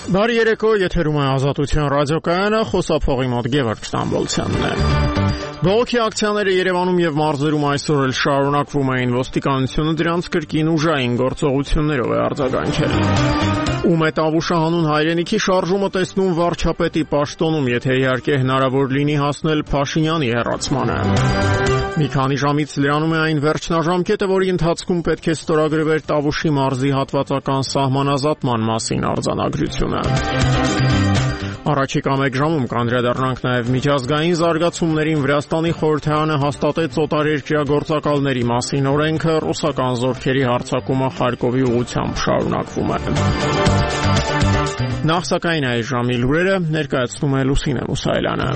Բարի երեկո, եթերում է Ազատության ռադիոկայանը, խոսափողի մոտ Գևորգ Ստամբոլցյանն է։ Բողոքի ակցիաները Երևանում եւ մարզերում այսօր էլ շարունակվում էին, ոստիկանությունը դրանց կրկին ուժային գործողություններով է արձագանքել։ Ում է Տավուշահանուն հայրենիքի շարժումը տեսնում վարչապետի պաշտոնում, եթե իհարկե հնարավոր լինի հասնել Փաշինյանի հեռացմանը։ Մի քանի ժամից լրանում է այն վերջնաժամկետը, որի ընթացքում պետք է ստորագրվեր Տավուշի մարզի հատվածական սահմանազատման մասին արձանագրությունը։ Առաջիկա մեկ ժամում կանդրադառնանք նաև միջազգային զարգացումներին։ Վրաստանի խորհրդարանը հաստատեց օտարերկրյա գործակալների մասին օրենքը, ռուսական զորքերի հարձակումը Խարկովի ուղղությամբ շարունակվում է։ Նախ սակայն այս ժամի լուրերը ներկայացնում է Լուսինե Մուսայելյանը։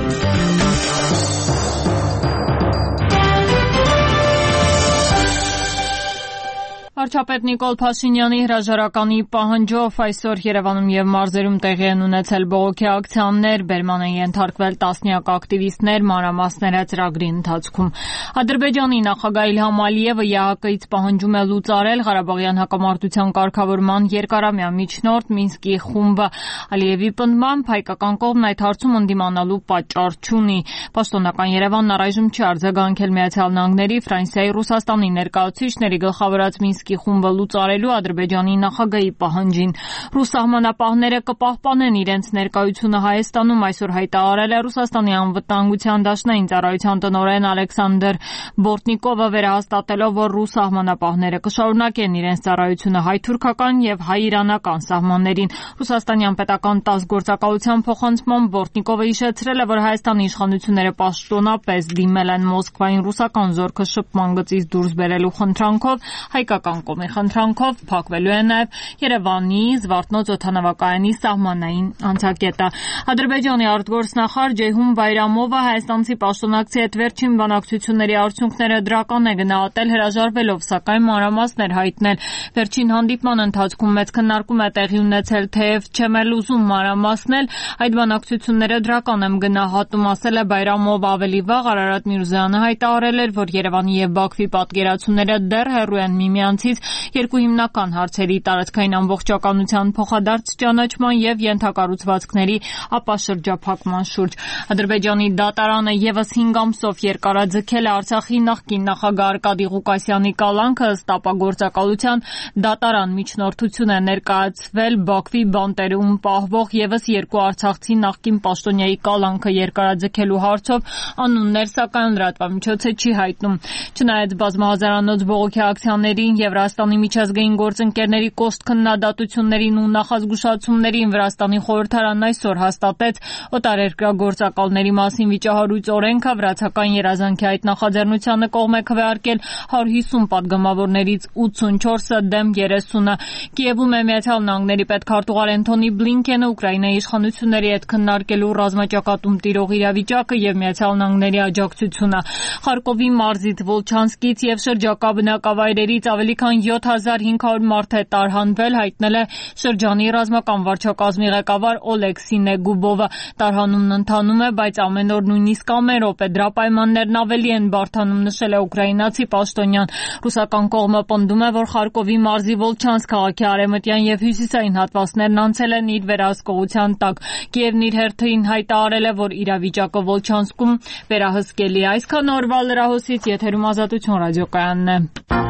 Վարչապետ Նիկոլ Փաշինյանի հրաժարականի պահանջով այսօր Երևանում եւ մարզերում տեղի են ունեցել բողոքի ակցիաներ, բերման են ենթարկվել տասնյակ ակտիվիստներ, մանրամասները ծրագրի ընթացքում։ Ադրբեջանի նախագահ Իլհամ Ալիևը ԵԱՀԿ-ից պահանջում է լուծարել Ղարաբաղյան հակամարտության կարգավորման երկարամյա միջնորդ Մինսկի խումբը։ Ալիևի պնդմամբ հայկական կողմն այդ հարցում ընդդիմանալու պատճառ չունի։ Պաշտոնական Երևանն առայժմ չի արձագանքել Միացյալ Նահանգների, Ֆրանսիայի, Ռուսաստանի ներկայացուցիչների գլխավորած Մինսկի խումբը լուծարելու Ադրբեջանի նախագահի պահանջին։ Ռուս սահմանապահները կպահպանեն իրենց ներկայությունը Հայաստանում, այսօր հայտարարել է Ռուսաստանի անվտանգության դաշնային ծառայության տնօրեն Ալեքսանդր Բորտնիկովը, վերահաստատելով, որ ռուս սահմանապահները կշարունակեն իրենց ծառայությունը հայ-թուրքական եւ հայ-իրանական սահմաններին։ Ռուսաստանյան պետական ՏԱՍՍ գործակալության փոխանցմամբ Բորտնիկովը հիշեցրել է, որ Հայաստանի իշխանությունները պաշտոնապես դիմել են Մոսկվային ռուսական զորքը շփման գծից դուրս բերելու խնդրանքով, հայկական կողմի խնդրանքով փակվելու է նաև Երևանի Զվարթնոց օդանավակայանի սահմանային անցակետը։ Ադրբեջանի արտգործնախարար Ջեյհուն Բայրամովը հայաստանցի պաշտոնակցի հետ վերջին բանակցությունների արդյունքները դրական է գնահատել, հրաժարվելով սակայն մանրամասներ հայտնել։ Վերջին հանդիպման ընթացքում մեծ քննարկում է տեղի ունեցել, թեև չեմ էլ ուզում մանրամասնել, այդ բանակցությունները դրական եմ գնահատում, ասել է Բայրամովը։ Ավելի վաղ Արարատ Միրզոյանը հայտարարել էր, որ Երևանի եւ Բաքվի պատկերացումները դեռ հեռու են միմյանցից երկու հիմնական հարցերի՝ տարածքային ամբողջականության փոխադարձ ճանաչման եւ ենթակառուցվածքների ապաշրջափակման շուրջ։ Ադրբեջանի դատարանը եւս 5 ամսով երկարաձգել է Արցախի նախկին նախագահ Արկադի Ղուկասյանի կալանքը, ըստ ապագործակալության դատարան միջնորդություն է ներկայացվել Բաքվի բանտերում պահվող եւս երկու արցախցի նախկին պաշտոնյայի կալանքը երկարաձգելու հարցով, անուններ սակայն լրատվամիջոցը չի հայտնում։ Չնայած բազմահազարանոց բողոքի ակցիաներին, Եվրաստանի միջազգային գործընկերների կոշտ քննադատություններին ու նախազգուշացումներին, Վրաստանի խորհրդարանն այսօր հաստատեց օտարերկրյա գործակալների մասին վիճահարույց օրենքը։ Վրացական երազանքի այդ նախաձեռնությանը կողմ է քվեարկել 150 падգամավորներից 84-ը դեմ 30-ը։ Կիևում է Միացյալ Նահանգների պետքարտուղար Էնթոնի Բլինքենը Ուկրաինայի իշխանությունների հետ քննարկելու ռազմաճակատում տիրող իրավիճակը եւ Միացյալ Նահանգների աջակցությունը։ Խարկովի մարզից, Վոլչանսկից եւ շրջակա բնակավայրերից ավելի քան 7500 մարդ է տարհանվել, հայտնել է շրջանի ռազմական վարչակազմի ղեկավար Օլեքսի Նեգուբովը։ Տարհանումն ընթանում է, բայց ամեն օր նույնիսկ ամեն րոպե դրա պայմաններն ավելի են բարդանում, նշել է ուկրաինացի պաշտոնյան։ Ռուսական կողմը պնդում է, որ Խարկովի մարզի Վոլչանսկ քաղաքի արևմտյան եւ հյուսիսային հատվածներն անցել են իր վերահսկողության տակ։ Կիևն իր հերթին հայտարարել է, որ իրավիճակը Վոլչանսկում վերահսկելի է։ Այսքան օրվա լրահոսից եթերում Ազատություն ռադիոկայանն է։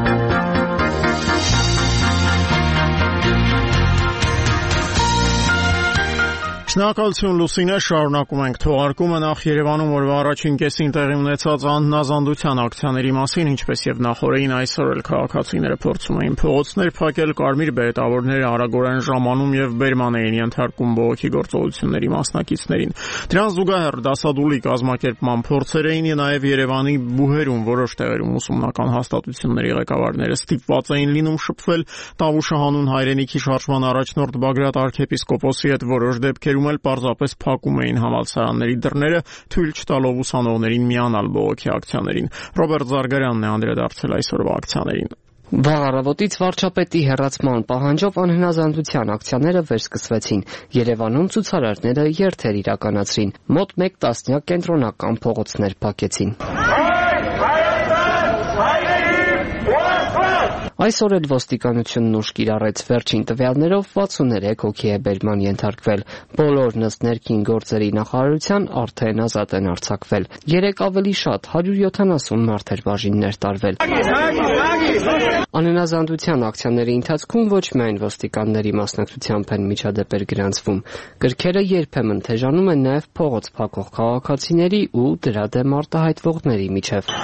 Շնորհակալություն Լուսինե, շարունակում ենք թողարկումը։ Նախ Երևանում օրվա առաջին կեսին տեղի ունեցած անհնազանդության ակցիաների մասին, ինչպես եւ նախորդին, այսօր էլ քաղաքացիները փորձում էին փողոցներ փակել, կարմիր բերետավորները արագորեն ժամանում եւ բերման էին ենթարկում բողոքի գործողությունների մասնակիցներին։ Դրան զուգահեռ դասադուլի կազմակերպման փորձեր էին նաեւ Երևանի բուհերում, որոշ տեղերում ուսումնական հաստատությունների ղեկավարները ստիպված էին լինում շփվել Տավուշահանուն հայրենիքի շարժման առաջնորդ Բագրատ arczepiskopos-ի հետ, որոշ դեպքերում էլ պարզապես փակում էին համալսարանների դռները, թույլ չտալով ուսանողներին միանալ բողոքի ակցիաներին։ Ռոբերտ Զարգարյանն է անդրադարձել այսօրվա ակցիաներին։ Վաղ առավոտից վարչապետի հեռացման պահանջով անհնազանդության ակցիաները վերսկսվեցին։ Երևանում ցուցարարները երթեր իրականացրին։ Մոտ 1 տասնյակ կենտրոնական փողոցներ փակեցին։ Այսօր էլ ոստիկանությունն ուշ կիրառեց վերջին տվյալներով 63 հոգի է բերման ենթարկվել։ Բոլորն ըստ ներքին գործերի նախարարության արդեն ազատ են արձակվել։ 3 ավելի շատ 170 մարդ բաժիններ տարվել։ Անհնազանդության ակցիաների ընթացքում ոչ միայն ոստիկանների մասնակցությամբ են միջադեպեր գրանցվում, գրքերը երբեմն թեժանում են նաև փողոց փակող քաղաքացիների ու դրա դեմ արտահայտվողների միջև։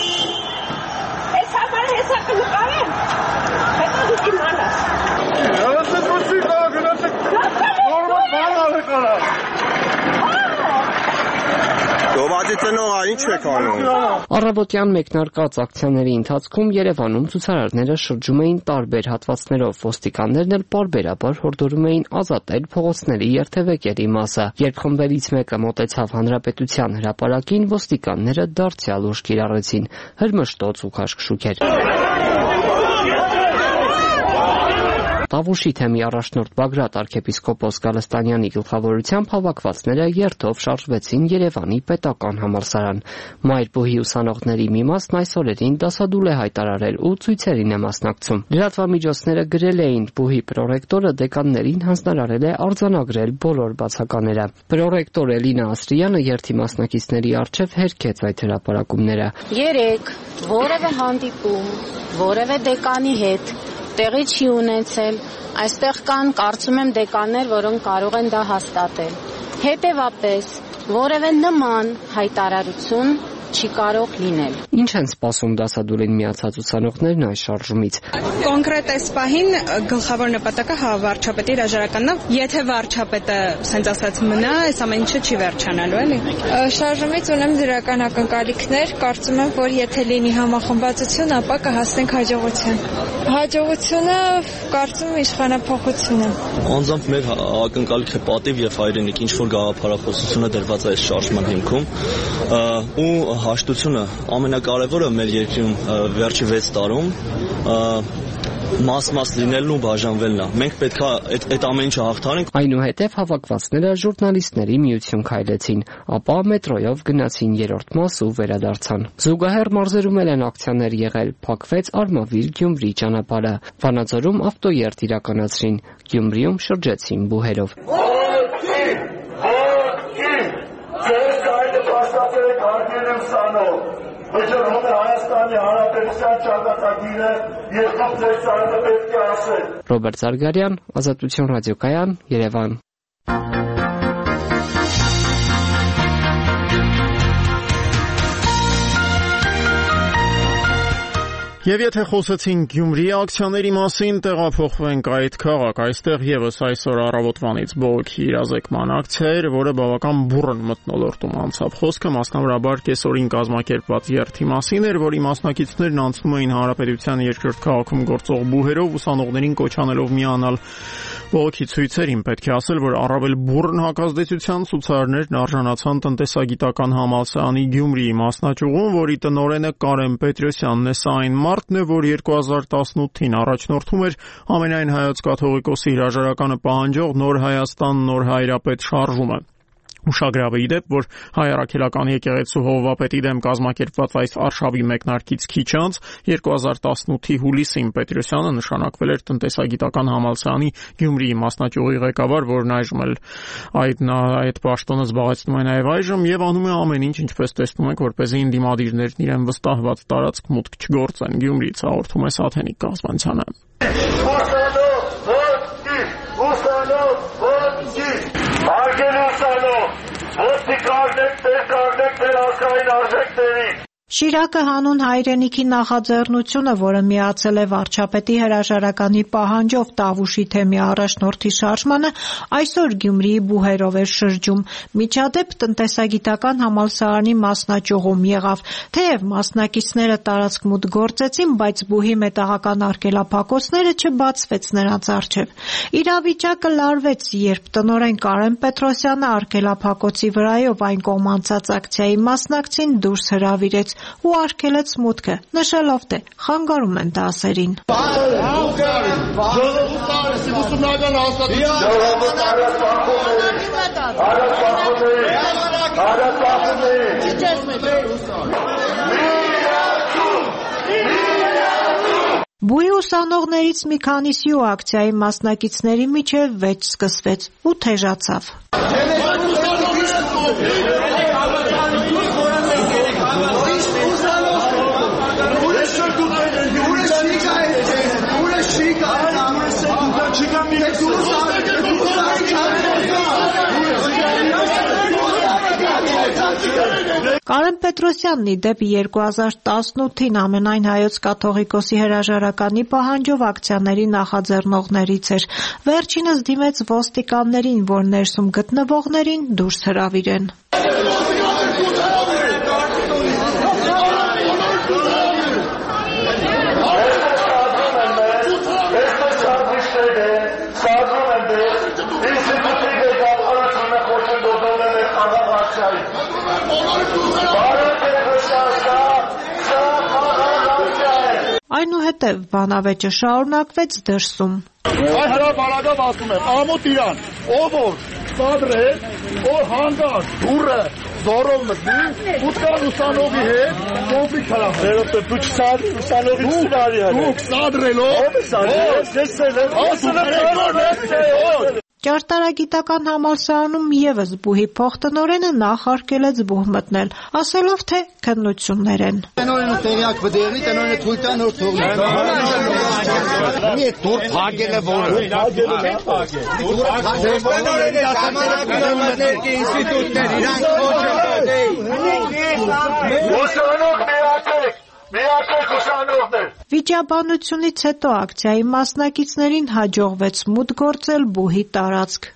Առավոտյան մեկնարկած ակցիաների ընթացքում Երևանում ցուցարարները շրջում էին տարբեր հատվածներով, ոստիկաններն էլ պարբերաբար հորդորում էին ազատել փողոցների երթևեկերի մասը։ Երբ խմբերից մեկը մոտեցավ Հանրապետության հրապարակին, ոստիկանները դարձյալ ուժ կիրառեցին, հրմշտոց ու քաշքշուկեր։ Տավուշի թեմի առաջնորդ Բագրատ arczepiskopos Գալստանյանի գլխավորությամբ հավաքվածները երթով շարժվեցին Երևանի պետական համալսարան։ Մայրբուհի ուսանողների մի մասն այս օրերին դասադուլ է հայտարարել ու ցույցերին է մասնակցում։ Լրատվամիջոցները գրել էին, բուհի պրոռեկտորը դեկաններին հանձնարարել է արձանագրել բոլոր բացակաները։ Պրոռեկտոր Էլինա Ասրյանը երթի մասնակիցների առջև հերքեց այդ հրապարակումները։ Երեք որևէ հանդիպում, որևէ դեկանի հետ տեղի չի ունեցել, այստեղ կան, կարծում եմ, դեկաններ, որոնք կարող են դա հաստատել։ Հետևապես, որևէ նման հայտարարություն չի կարող լինել։ Ինչ են սպասում դասադուլին միացած ուսանողներն այս շարժումից։ Կոնկրետ այս պահին գլխավոր նպատակը վարչապետի հրաժարականն է։ Եթե վարչապետը ասենց ասած մնա, այս ամեն ինչը չի վերջանալու, էլի։ Շարժումից ունեմ դրական ակնկալիքներ, կարծում եմ, որ եթե լինի համախմբվածություն, ապա կհասնենք հաջողության։ Հաջողությունը կարծում եմ իշխանափոխություն է։ Անձամբ մեր ակնկալիքը պատիվ եւ հայրենիք, ինչ որ գաղափարախոսությունը դրված է այս շարժման հիմքում, ու հաշտությունը ամենակարևորը մեր երկրում վերջի 6 տարում մաս լինելն ու բաժանվելն է։ Մենք պետք է այդ ամեն ինչը հաղթանենք։ Այնուհետև հավաքվածները ժուրնալիստների միություն քայլեցին, ապա մետրոյով գնացին 3-րդ մաս ու վերադարձան։ Զուգահեռ մարզերում են ակցիաներ եղել, փակվեց Արմավիր-Գյումրի ճանապարհը, Վանաձորում ավտոերթ իրականացրին, Գյումրիում շրջեցին բուհերով։ Ռոբերտ Զարգարյան, Ազատություն ռադիոկայան, Երևան։ Եվ եթե խոսեցին Գյումրի ակցիաների մասին, տեղափոխվենք այդ քաղաք։ Այստեղ եւս այսօր առավոտվանից բողոքի իրազեկման ակցիա էր, որը բավական բուռն մթնոլորտում անցավ։ Խոսքը մասնավորաբար կեսօրին կազմակերպված երթի մասին էր, որի մասնակիցներն անցնում էին Հանրապետության երկրորդ քաղաքում գործող բուհերով, ուսանողներին կոչ անելով միանալ բողոքի ցույցերին։ Պետք է ասել, որ առավել բուռն հակազդեցության ցուցարարներն արժանացան տնտեսագիտական համալսարանի Գյումրիի մասնաճյուղում, որի տնօրենը Կարեն Պետրոսյանն է։ Սա այն մարդն է, որ 2018-ին առաջնորդում էր ամենայն հայոց կաթողիկոսի հրաժարականը պահանջող Նոր Հայաստան, Նոր Հայրապետ շարժումը։ Ուշագրավ է ի դեպ, որ հայ առաքելական եկեղեցու հովվապետի դեմ կազմակերպված այս արշավի մեկնարկից քիչ անց 2018-ի հուլիսին Պետրոսյանը նշանակվել էր տնտեսագիտական համալսարանի Գյումրիի մասնաճյուղի ղեկավար, որն այժմ էլ այդ պաշտոնը զբաղեցնում է նաև այժմ եւ անում է ամեն ինչ, ինչպես տեսնում եք, որպեսզի ընդդիմադիրներն իրեն վստահված տարածք մուտք չգործեն։ Գյումրիից հաղորդում է Սաթենիկ Կազմանցյանը։ Շիրակը հանուն հայրենիքի նախաձեռնությունը, որը միացել է վարչապետի հրաժարականի պահանջով Տավուշի թեմի առաջնորդի շարժմանը, այսօր Գյումրիի բուհերով էր շրջում։ Միջադեպ տնտեսագիտական համալսարանի մասնաճյուղում եղավ։ Թեև մասնակիցները տարածք մուտք գործեցին, բայց բուհի մետաղական արգելափակոցները չբացվեց նրանց առջև։ Իրավիճակը լարվեց, երբ տնօրեն Կարեն Պետրոսյանը արգելափակոցի վրայով այն կողմ անցած ակցիայի մասնակցին դուրս հրավիրեց ու արգելեց մուտքը, նշելով, թե խանգարում են դասերին։ Բուհի ուսանողներից մի քանիսի ու ակցիայի մասնակիցների միջև վեճ սկսվեց ու թեժացավ։ Կարեն Պետրոսյանն ի դեպ 2018-ին ամենայն հայոց կաթողիկոսի հրաժարականի պահանջով ակցիաների նախաձեռնողներից էր։ Վերջինս դիմեց ոստիկաններին, որ ներսում գտնվողներին դուրս հրավիրեն։ Այնուհետև բանավեճը շարունակվեց դրսում։ Այ հրապարակավ ասում եմ, ամոթ իրան, ով որ սադրե, որ հանգած, դուրը, զորով մտնի, ուտկան ուսանողի հետ, կոնֆլիկտ հրապարակ։ Դու չսադրի, ուսանողի չսարի հրապարակ։ Դուք սադրելով, սադրելով, Ճարտարագիտական համալսարանում ևս բուհի փոխտնօրենը նախարկելեց բուհ մտնել, ասելով թե քննություններ են։ Տնօրենը տեղյակ բդերի, տնօրենը թույլ տա նոր թողնի։ Մի դուր փակել է որը։ Տնօրենը ժամանակներ ինստիտուտներ իրանք ոչ Վիճաբանությունից հետո ակցիայի մասնակիցներին հաջողվեց մուտք գործել բուհի տարածք։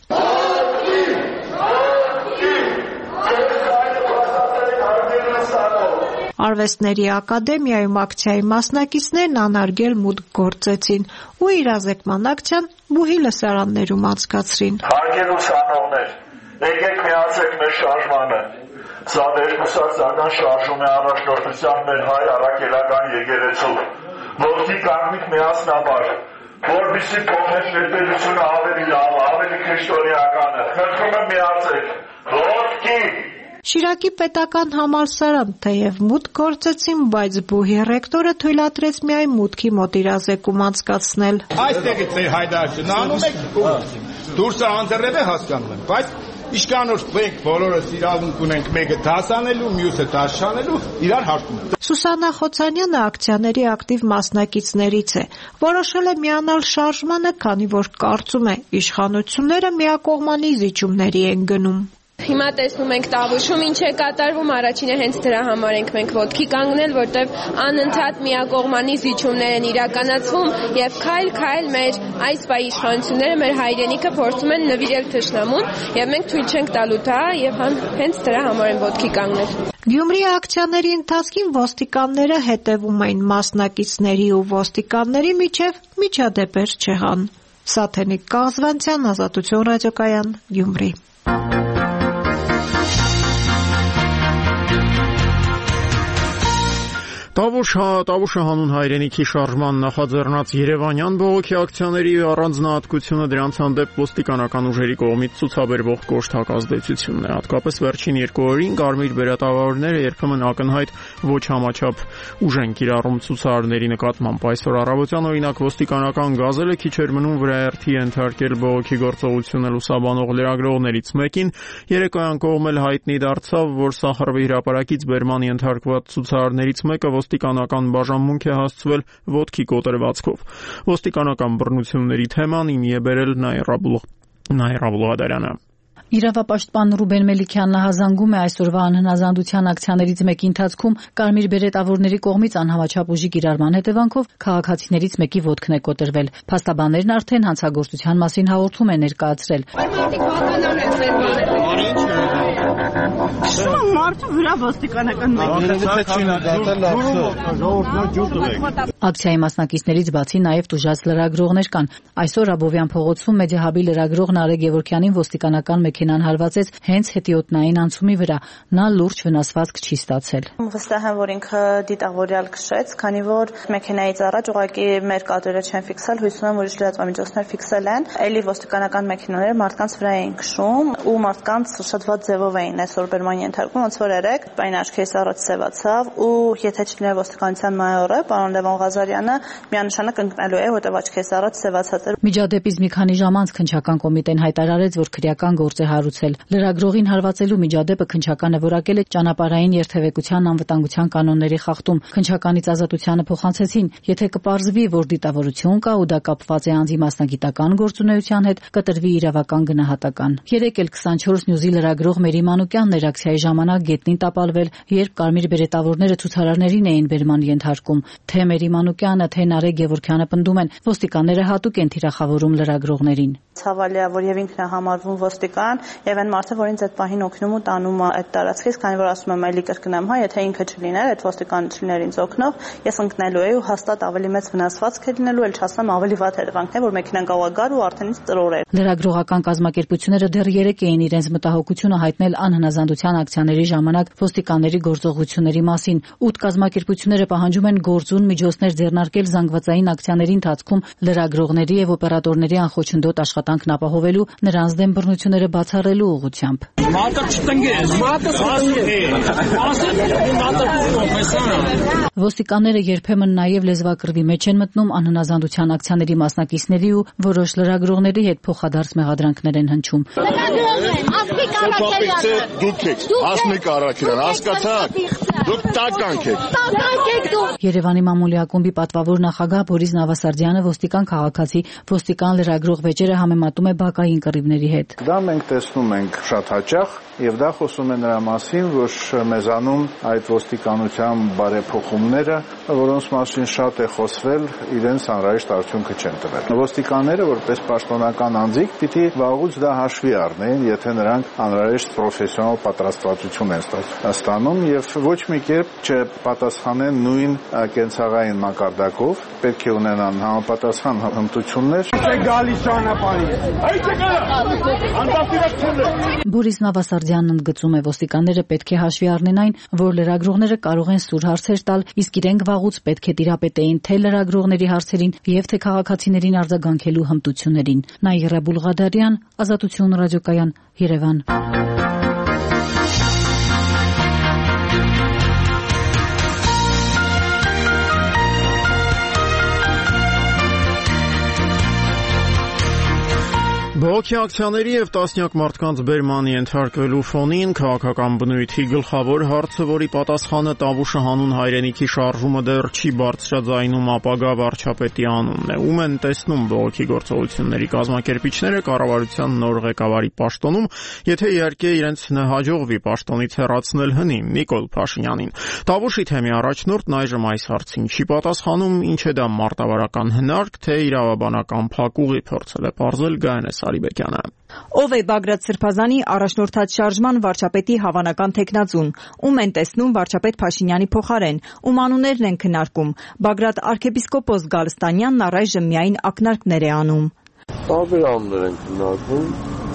Արվեստների ակադեմիայում ակցիայի մասնակիցներն անարգել մուտք գործեցին ու իրազեկման ակցիան բուհի լսարաններում անցկացրին։ Հարգելի ուսանողներ, եկեք միացեք մեր շարժմանը։ Սա ներկուսացական շարժում է առաջնորդության մեր հայ առաքելական եկեղեցու, որդի կանգնիկ միասնաբար, որպեսզի փոխենք մեր պետությունը ավելի լավ, ավելի քրիստոնեական է։ Խնդրում եմ միացեք, որդի։ Շիրակի պետական համալսարան թեև մուտք գործեցին, բայց բուհի ռեկտորը թույլատրեց միայն մուտքի մոտ իրազեկում անցկացնել։ Այստեղից է հայտարարություն անում եք, դուրսը անձեռև է հասկանում եմ, բայց Իշկանոր մենք բոլորս իրավունք ունենք մեկը դասանելու, մյուսը դասանելու, իրար հաշտում։ Սուսաննա Խոցանյանը ակցիաների ակտիվ մասնակիցներից է։ Որոշել է միանալ շարժմանը, քանի որ կարծում է իշխանությունները միակողմանի զիջումների են գնում։ Հիմա տեսնում ենք Տավուշում ինչ է կատարվում, առաջինը հենց դրա համար ենք մենք ոտքի կանգնել, որտեղ անընդհատ միակողմանի զիջումներ են իրականացվում եւ քայլ-քայլ մեր այս բայ իշխանությունները մեր հայրենիքը փորձում են նվիրել թշնամուն եւ մենք թույլ չենք տալու դա եւ հենց դրա համար են ոտքի կանգնել։ Գյումրի ակցիաների ընթացքին ոստիկանները հետևում էին մասնակիցների ու ոստիկանների միջև միջադեպեր չեղան։ Սաթենիկ Կազվանցյան, Ազատություն ռադիոկայան, Գյումրի։ Տավուշը հանուն հայրենիքի շարժման նախաձեռնած Երևանյան բողոքի ակցիաների առանձնահատկությունը դրանց հանդեպ ոստիկանական ուժերի կողմից ցուցաբերվող կոշտ ազդեցությունն է։ Հատկապես վերջին 2 օրին կարմիր բերետավորները երբեմն ակնհայտ ոչ համաչափ ուժ են կիրառում ցուցարարների նկատմամբ։ Այսօր առավոտյան օրինակ ոստիկանական գազելը քիչ էր մնում վրաերթի ենթարկել բողոքի գործողությունը լուսաբանող լրագրողներից մեկին։ Երեկոյան կողմել հայտնի դարձավ, որ Սախարովի հրապարակից բերման ենթարկված ցուցարարներից մեկը ոստիկանական բաժանմունք է հասցվել ոտքի կոտրվածքով։ Ոստիկանական բռնությունների թեմանին է բերել Նաիրա Բլուհադարյանը։ Իրավապաշտպան Ռուբեն Մելիքյանն հազանգում է այսօրվա անհնազանդության ակցիաներից մեկի ընթացքում կարմիր բերետավորների կողմից անհամաչափ ուժի կիրառման հետևանքով քաղաքացիներից մեկի ոտքն է կոտրվել։ Փաստաբաններն արդեն հանցագործության մասին հաղորդում են ներկայացրել։ Մարդու վրա ոստիկանական Ակցիայի մասնակիցներից բացի նաև տուժած լրագրողներ կան։ Այսօր Աբովյան փողոցում Մեդիահաբի լրագրող Նարեկ Գևորգյանին ոստիկանական մեքենան հարվածեց հենց հետիոտնային անցումի վրա։ Նա լուրջ վնասվածք չի ստացել։ Վստահ եմ, որ ինքը դիտավորյալ քշեց, քանի որ մեքենայից առաջ ուղղակի մեր կադրերը չեն ֆիքսել, հույս ունեմ, որ լրատվամիջոցներ ֆիքսել են։ Էլի ոստիկանական մեքենաները մարդկանց վրա էին քշում ու մարդկանց շփոթված ձևով էին այսօր բերման ենթարկվում, ոնց որ երեք այն աչքերից առաջ սևացավ ու եթե չլիներ ոստիկանության մայորը, պարոն Լևոն Ղազարյանը միանշանակ ընկնելու է, որտեղ աչքերից առաջ սևացած էր։ Միջադեպից մի քանի ժամ անց քննչական կոմիտեն հայտարարեց, որ քրեական գործ է հարուցել։ Լրագրողին հարվածելու միջադեպը քննչականը որակել է ճանապարհային երթևեկության անվտանգության կանոնների խախտում։ Քննչականից ազատությանը փոխանցեցին, եթե կպարզվի, որ դիտավորություն կա ու դա կապված է անձի մասնագիտական գործունեության հետ, կտրվի իրավական գնահատական։ Երեկ էլ 24 News-ի լրագրող Մերի Մանուկյանն էր ակցիայի ժամանակ գետնին տապալվել, երբ կարմիր բերետավորները ցուցարարներին էին բերման ենթարկում։ Թե Մերի Մանուկյանը, թե Նարեկ Գևորգյանը պնդում են, ոստիկանները հատուկ են թիրախավորում լրագրողներին։ Ցավալի է, որ եւ ինքն է համարվում ոստիկան, եւ այն մարդը, որ ինձ այդ պահին օգնում ու տանում է այդ տարածքից, քանի որ ասում եմ, այլի կրկնեմ, հա, եթե ինքը չլիներ, այդ ոստիկանը չլիներ ինձ օգնող, ես ընկնելու էի ու հաստատ ավելի մեծ վնասվածք է լինելու, էլ չասեմ ավելի վատ հետևանքներ, որ մեքենան կարող է գար ու արդեն ինձ տրորեր։ Լրագրողական կազմակերպությունները դեռ երեկ էին իրենց մտահոգությունը հայտնել անհնազանդության ակցիաների ժամանակ ոստիկանների գործողությունների մասին։ 8 կազմակերպությունները պահանջում են գործուն միջոցներ ձեռնարկել զանգվածային ակցիաների ընթացքում լրագրողների եւ օպերատորների անխոչնդոտ աշխատանքն ապահովելու, նրանց դեմ բռնությունները բացառելու ուղղությամբ։ Ոստիկանները երբեմն նաև լեզվակռվի մեջ են մտնում անհնազանդության ակցիաների մասնակիցների ու որոշ լրագրողների հետ փոխադարձ մեղադրանքներ են հնչում։ Երևանի մամուլի ակումբի պատվավոր նախագահ Բորիս Նավասարդյանը ոստիկան քաղաքացի, ոստիկան լրագրող վեճերը համեմատում է բակային կռիվների հետ։ Դա մենք տեսնում ենք շատ հաճախ եւ դա խոսում է նրա մասին, որ մեզանում այդ ոստիկանության բարեփոխումները, որոնց մասին շատ է խոսվել, իրենց անհրաժեշտ արդյունքը չեն տվել։ Ոստիկանները, որպես պաշտոնական անձիկ, պիտի վաղուց դա հաշվի առնեն, եթե նրանք անհրաժեշտ պրոֆեսիոնալ պատրաստվածություն են ստանում եւ ոչ մի կերպ չպատասխանեն նույն կենցաղային մակարդակով, պետք է ունենան համապատասխան հմտություններ։ Բորիս Նավասարդյանն ընդգծում է, ոստիկանները պետք է հաշվի առնեն այն, որ լրագրողները կարող են սուր հարցեր տալ, իսկ իրենք վաղուց պետք է տիրապետեին թե լրագրողների հարցերին եւ թե քաղաքացիներին արձագանքելու հմտություններին։ Նաիրա Բուլղադարյան, Ազատություն ռադիոկայան, Երևան։ Բողոքի ակցիաների եւ տասնյակ մարդկանց բերման ենթարկվելու ֆոնին քաղաքական բնույթի գլխավոր հարցը, որի պատասխանը Տավուշը հանուն հայրենիքի շարժումը դեռ չի բարձրաձայնում ապագա վարչապետի անունն է։ Ում են տեսնում բողոքի գործողությունների կազմակերպիչները կառավարության նոր ղեկավարի պաշտոնում, եթե իհարկե իրենց հաջողվի պաշտոնից հեռացնել հնին Նիկոլ Փաշինյանին։ Տավուշի թեմի առաջնորդն այժմ այս հարցին չի պատասխանում, ինչ է դա մարտավարական հնարք, թե իրավաբանական փակուղի փորձել է պարզել Գայանե Սարիբեկյանը։ Ով է Բագրատ Սրբազանի առաջնորդած շարժման վարչապետի հավանական թեկնածուն, ում են տեսնում վարչապետ Փաշինյանի փոխարեն, ում անուններն են քննարկում։ Բագրատ arczepiskopos Գալստանյանն առայժմ միայն ակնարկներ է անում։ Տարբեր անուններ են քննարկվում։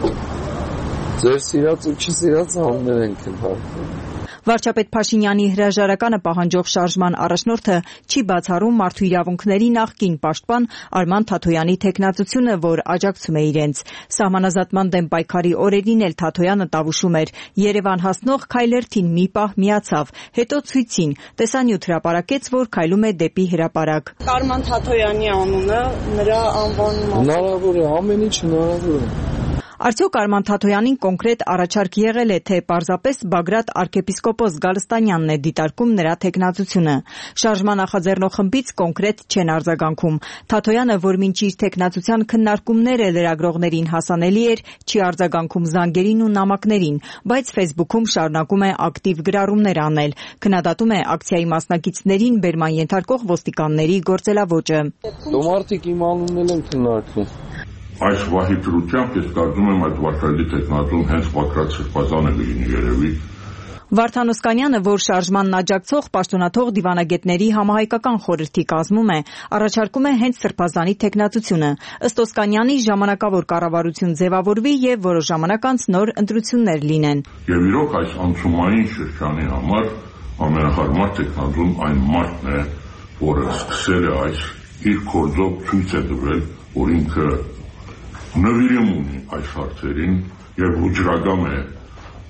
Ձեր սիրած ու չսիրած անուններ են քննարկվում։ Վարչապետ Փաշինյանի հրաժարականը պահանջող շարժման առաջնորդը չի բացառում մարդու իրավունքների նախկին պաշտպան Արման Թաթոյանի թեկնածությունը, որ աջակցում է իրենց։ Սահմանազատման դեմ պայքարի օրերին էլ Թաթոյանը Տավուշում էր։ Երևան հասնող քայլերթին մի պահ միացավ, հետո ցույցին տեսանյութ հրապարակեց, որ քայլում է դեպի հրապարակ։ Արման Թաթոյանի անունը, նրա անվանումը։ Հնարավոր է, ամեն ինչ հնարավոր է։ Արդյոք Արման Թաթոյանին կոնկրետ առաջարկ եղել է, թե պարզապես Բագրատ arczepiskopos Գալստանյանն է դիտարկում նրա թեկնածությունը։ Շարժման նախաձեռնող խմբից կոնկրետ չեն արձագանքում։ Թաթոյանը, որ մինչ իր թեկնածության քննարկումները լրագրողներին հասանելի էր, չի արձագանքում զանգերին ու նամակներին, բայց Facebook-ում շարունակում է ակտիվ գրառումներ անել։ Քննադատում է ակցիայի մասնակիցներին բերման ենթարկող ոստիկանների գործելավոճը։ Տոմարտիկ իմ անունն են քննարկում։ Այս վահի դրությամբ ես կարծում եմ այդ վարչապետի թեկնածուն հենց Բագրատ Սրբազանը լինի երևի։ Վարդան Օսկանյանը, որ շարժմանն աջակցող պաշտոնաթող դիվանագետների համահայկական խորհրդի կազմում է, առաջարկում է հենց Սրբազանի թեկնածությունը։ Ըստ Օսկանյանի, ժամանակավոր կառավարություն ձևավորվի եւ որոշ ժամանակ անց նոր ընտրություններ լինեն։ Եվ իրոք այս անցումային շրջանի համար ամենախարմար թեկնածուն այն մարդն է, որը սկսել է այս իր գործով ցույց է տվել, որ ինքը նվիրում ունի այս հարցերին եւ ուջրագամ է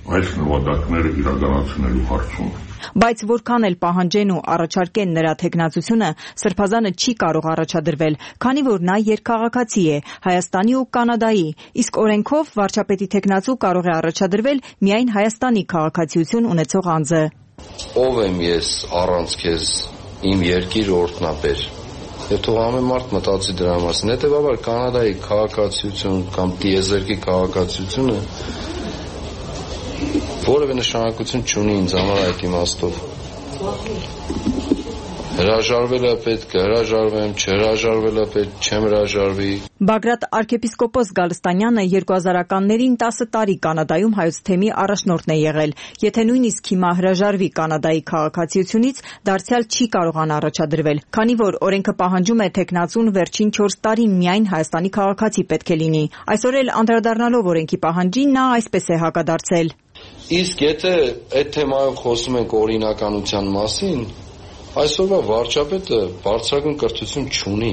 այս նպատակները իրականացնելու հարցում։ Բայց որքան էլ պահանջեն ու առաջարկեն նրա թեկնածությունը, Սրբազանը չի կարող առաջադրվել, քանի որ նա երկքաղաքացի է Հայաստանի ու Կանադայի, իսկ օրենքով վարչապետի թեկնածու կարող է առաջադրվել միայն Հայաստանի քաղաքացիություն ունեցող անձը։ Ով եմ ես առանց քեզ իմ երկիր օրհնաբեր։ Եվ թող ամեն մարդ մտածի դրա մասին։ Հետևաբար Կանադայի քաղաքացիություն կամ տիեզերքի քաղաքացիությունը որևէ նշանակություն չունի ինձ համար այդ իմաստով։ Հրաժարվելը պետք է հրաժարվեմ, չհրաժարվելը պետք չեմ հրաժարվի։ Բագրատ arczepiskopos Գալստանյանը 2000-ականներին 10 տարի Կանադայում հայոց թեմի առաջնորդն է եղել։ Եթե նույնիսկ հիմա հրաժարվի Կանադայի քաղաքացիությունից, դարձյալ չի կարողանա առաջադրվել, քանի որ օրենքը պահանջում է թեկնածուն վերջին 4 տարին միայն Հայաստանի քաղաքացի պետք է լինի։ Այսօր էլ անդրադառնալով օրենքի պահանջին, նա այսպես է հակադարձել. Իսկ եթե այդ թեմայով խոսում ենք օրինականության մասին, այսօրվա վարչապետը բարձրագույն կրթություն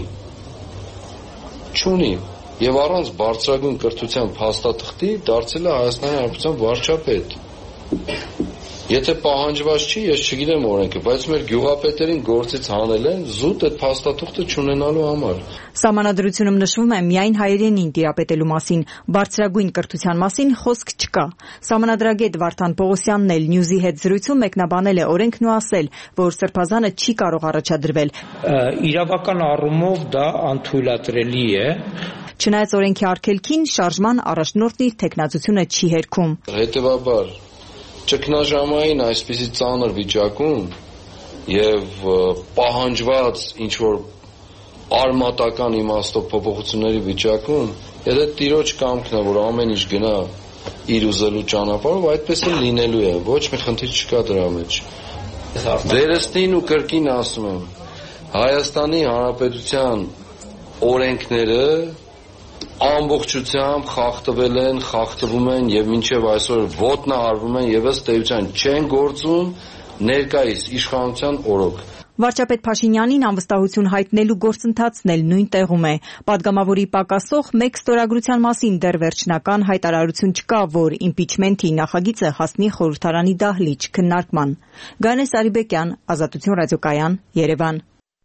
չունի եւ առանց բարձրագույն կրթության փաստաթղթի դարձել է Հայաստանի Հանրապետության վարչապետ։ Եթե պահանջված չի, ես չգիտեմ օրենքը, բայց մեր գյուղապետերին գործից հանել են զուտ այդ փաստաթուղթը չունենալու համար։ Սահմանադրությունում նշվում է միայն հայերենին տիրապետելու մասին, բարձրագույն կրթության մասին խոսք չկա։ Սահմանադրագետ Վարդան Պողոսյանն էլ Նյուզի հետ զրույցում մեկնաբանել է օրենքն ու ասել, որ Սրբազանը չի կարող առաջադրվել։ Իրավական առումով դա անթույլատրելի է։ Չնայած օրենքի արգելքին, շարժման առաջնորդն իր թեկնածությունը չի հերքում։ Հետևաբար ճգնաժամային այսպիսի ծանր վիճակում եւ պահանջված ինչ-որ արմատական իմաստով փոփոխությունների վիճակում, եթե տիրոջ կամքն է, որ ամեն ինչ գնա իր ուզելու ճանապարհով, այդպես էլ լինելու է, ոչ մի խնդիր չկա դրա մեջ։ Վերստին ու կրկին ասում եմ, Հայաստանի Հանրապետության օրենքները ամբողջությամբ խախտվում են եւ մինչեւ այսօր ոտնահարվում են եւ ըստ էության չեն գործում ներկայիս իշխանության օրոք։ Վարչապետ Փաշինյանին անվստահություն հայտնելու գործընթացն էլ նույն տեղում է։ Պատգամավորի պակասող մեկ ստորագրության մասին դեռ վերջնական հայտարարություն չկա, որ իմպիչմենթի նախագիծը հասնի խորհրդարանի դահլիճ քննարկման։ Գանե Սարիբեկյան, Ազատություն ռադիոկայան, Երևան։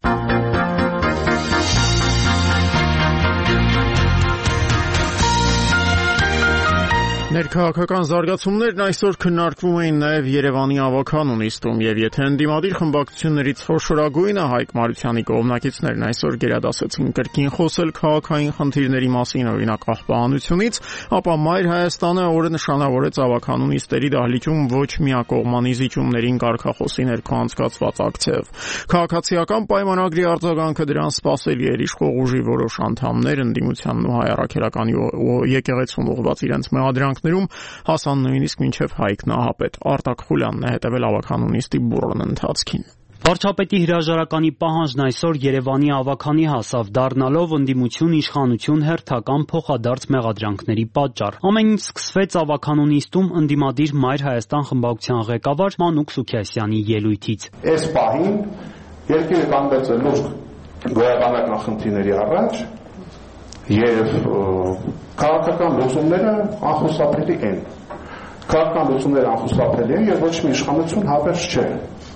Ներքաղաքական զարգացումներն այսօր քննարկվում էին նաև Երևանի ավականու նիստում, եւ եթե ընդդիմադիր խմբակցություններից խոշորագույնը Հայկ Մարությանի կողմնակիցներն այսօր գերադասեցին կրկին խոսել քաղաքային խնդիրների մասին, օրինակ աղբահանությունից, ապա Մայր Հայաստանը օրը նշանավորեց ավականու նիստերի դահլիճում ոչ միակողմանի զիջումներին կարգախոսի ներքո անցկացված ակցիայով։ Քաղաքացիական պայմանագրի արձագանքը դրան սպասելի էր, իշխող ուժի որոշ անդամներ ընդդիմությանն ու հայ առաքելականի եկեղեցուն ուղղված իրենց մեղադրանքներում հասան նույնիսկ մինչև Հայկ Նահապետ։ Արտակ Խուլյանն է հետևել ավականու նիստի բուռն ընթացքին։ Վարչապետի հրաժարականի պահանջն այսօր Երևանի ավականի հասավ, դառնալով ընդդիմություն իշխանություն հերթական փոխադարձ մեղադրանքների պատճառ։ Ամեն ինչ սկսվեց ավականու նիստում ընդդիմադիր Մայր Հայաստան խմբակցության ղեկավար Մանուկ Սուքիասյանի ելույթից։ Այս պահին երկիրը կանգնած է լուրջ գոյաբանական խնդիրների առաջ եւ քաղաքական լուծումները անխուսափելի են։ Քաղաքական լուծումները անխուսափելի են եւ ոչ մի իշխանություն հավերժ չէ։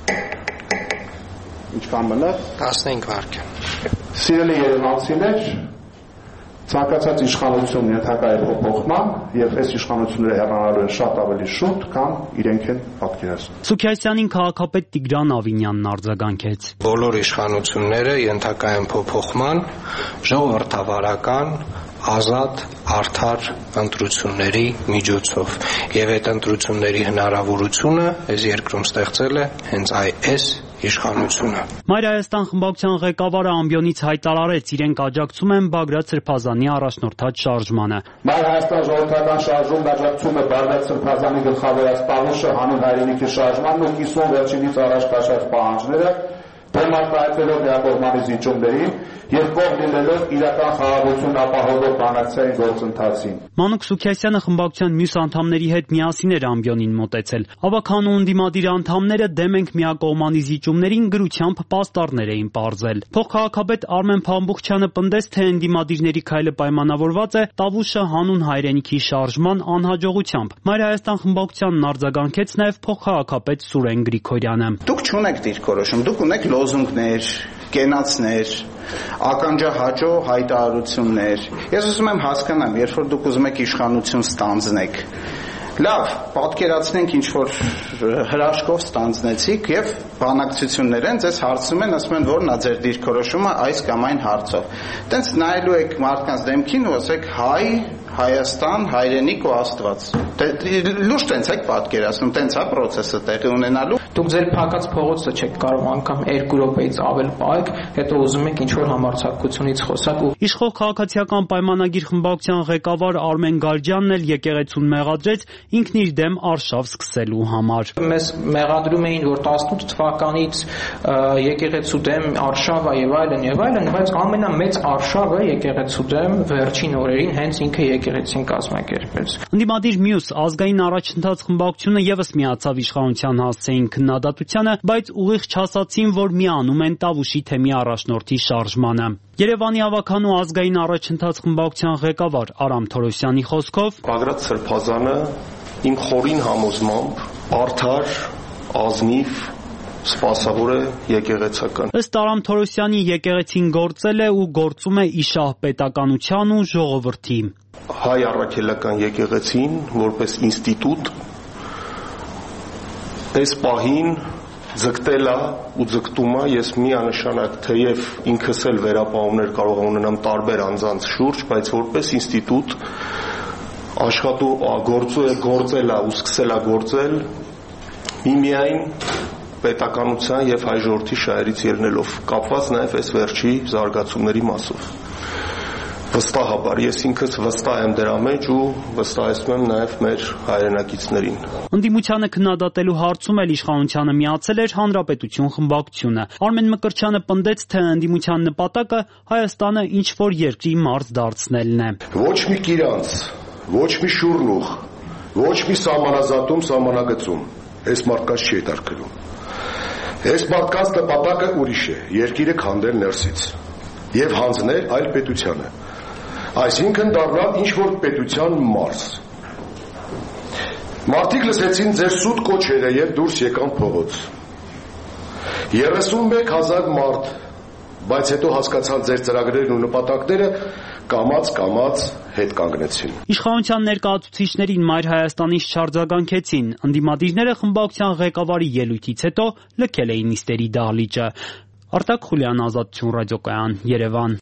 Ինչքան մնաց 15 վայրկյան։ Սիրելի երևանցիներ, ցանկացած իշխանություն ենթակա է փոփոխման եւ այս իշխանությունները հեռանալու են շատ ավելի շուտ, քան իրենք են պատկերացնում։ Սուքիասյանին քաղաքապետ Տիգրան Ավինյանն արձագանքեց։ Բոլոր իշխանությունները ենթակա են փոփոխման, ժողովրդավարական, ազատ, արդար ընտրությունների միջոցով եւ այդ ընտրությունների հնարավորությունը այս երկրում ստեղծել է հենց այս իշխանությունը։ Մայր Հայաստան խմբակցության ղեկավարը ամբիոնից հայտարարեց, իրենք աջակցում են Բագրատ Սրբազանի առաջնորդած շարժմանը։ Մայր Հայաստան ժողովրդական շարժումն աջակցում է Բագրատ Սրբազանի գլխավորած Պավուշը հանուն հայրենիքի շարժմանն ու կիսում վերջինից առաջ քաշած պահանջները, դեմարտայելով միակողմանի զիջումներին եւ կողմ լինելով իրական խաղաղություն ապահովող բանակցային գործընթացին։ Մանուկ Սուքիասյանը խմբակցության մյուս անդամների հետ միասին էր ամբիոնին մոտեցել։ Ավագանու ընդդիմադիր անդամները դեմ ենք միակողմանի զիջումներին գրությամբ պաստառներ էին պարզել։ Փոխքաղաքապետ Արմեն Փամբուխչյանը պնդեց, թե ընդդիմադիրների քայլը պայմանավորված է Տավուշը հանուն հայրենիքի շարժման անհաջողությամբ։ Մայր Հայաստան խմբակցությանն արձագանքեց նաև փոխքաղաքապետ Սուրեն Գրիգորյանը։ Դուք չունեք դիրքորոշում, դուք ունեք լոզունգներ, կենացներ, ականջահաճո հայտարարություններ։ Ես ուզում եմ հասկանամ, երբ որ դուք ուզում եք իշխանություն ստանձնեք, լավ, պատկերացնենք ինչ որ հրաշքով ստանձնեցիք եւ բանակցություններ են, ձեզ հարցում են, ասում են, որն է ձեր դիրքորոշումը այս կամ այն հարցով։ Տենց նայելու եք մարդկանց դեմքին ու ասեք հայ, Հայաստան, հայրենիք ու Աստված։ Լուրջ տենց եք պատկերացնում, տենց է process-ը տեղի ունենալու։ Դուք ձեր փակած փողոցը չեք կարող անգամ 2 րոպեից ավել պահեք, հետո ուզում եք ինչ որ համարձակությունից խոսալ։ Իշխող քաղաքացիական պայմանագիր խմբակցության ղեկավար Արմեն Գարջյանն էլ եկեղեցուն մեղադրեց ինքն իր դեմ արշավ սկսելու համար։ Մեզ մեղադրում էին, որ 18 թվականից եկեղեցու դեմ արշավ է եւ այլն, բայց ամենամեծ արշավը եկեղեցու դեմ վերջին օրերին հենց ինքը եկեղեցին կազմակերպեց։ Ընդդիմադիր մյուս ազգային առաջընթաց խմբակցությունը եւս միացավ իշխանության հասցեին քննադատությանը, բայց ուղիղ չասացին, որ միանում են Տավուշի թեմի առաջնորդի շարժմանը։ Երևանի ավագանու ազգային առաջընթաց խմբակցության ղեկավար Արամ Թորոսյանի խոսքով Բագրատ Սրբազանը իմ խորին համոզմամբ արդար, ազնիվ սպասավոր է եկեղեցական։ Ըստ Արամ Թորոսյանի եկեղեցին գործել է ու գործում է իշահ պետականության ու ժողովրդի։ Հայ առաքելական եկեղեցին որպես ինստիտուտ այս պահին ձգտել է ու ձգտում է, ես միանշանակ թեև ինքս էլ վերապահումներ կարող ունենամ տարբեր անձանց շուրջ, բայց որպես ինստիտուտ գործել է ու սկսել է գործել միմիայն պետականության եւ հայ ժողովրդի շահերից ելնելով, կապված նաեւ այս վերջի զարգացումների մասով։ Վստահաբար ես ինքս վստահ եմ դրա մեջ ու վստահեցնում եմ նաև մեր հայրենակիցներին։ Ընդդիմությանը քննադատելու հարցում էլ իշխանությանը միացել էր Հանրապետություն խմբակցությունը։ Արմեն Մկրտչյանը պնդեց, թե ընդդիմության նպատակը Հայաստանը ինչ-որ երկրի մարզ դարձնելն է։ Ոչ մի կիրանց, ոչ մի շուրնուղ, ոչ մի սահմանազատում, սահմանագծում այս մարդկանց չի հետաքրքրում։ Այս մարդկանց նպատակը ուրիշ է՝ երկիրը քանդել ներսից եւ հանձնել այլ պետությանը։ Այսինքն դառնալ ինչ-որ պետության մարզ։ Մարդիկ լսեցին ձեր սուտ կոչերը եւ դուրս եկան փողոց։ 31,000 մարդ, բայց հետո հասկացան ձեր ծրագրերն ու նպատակները կամաց հետ կանգնեցին։ Իշխանության ներկայացուցիչներին Մայր Հայաստանից չարձագանքեցին։ Ընդդիմադիրները խմբակցության ղեկավարի ելույթից հետո լքել էին նիստերի դահլիճը։ Արտակ Խուլյան, Ազատություն ռադիոկայան, Երևան։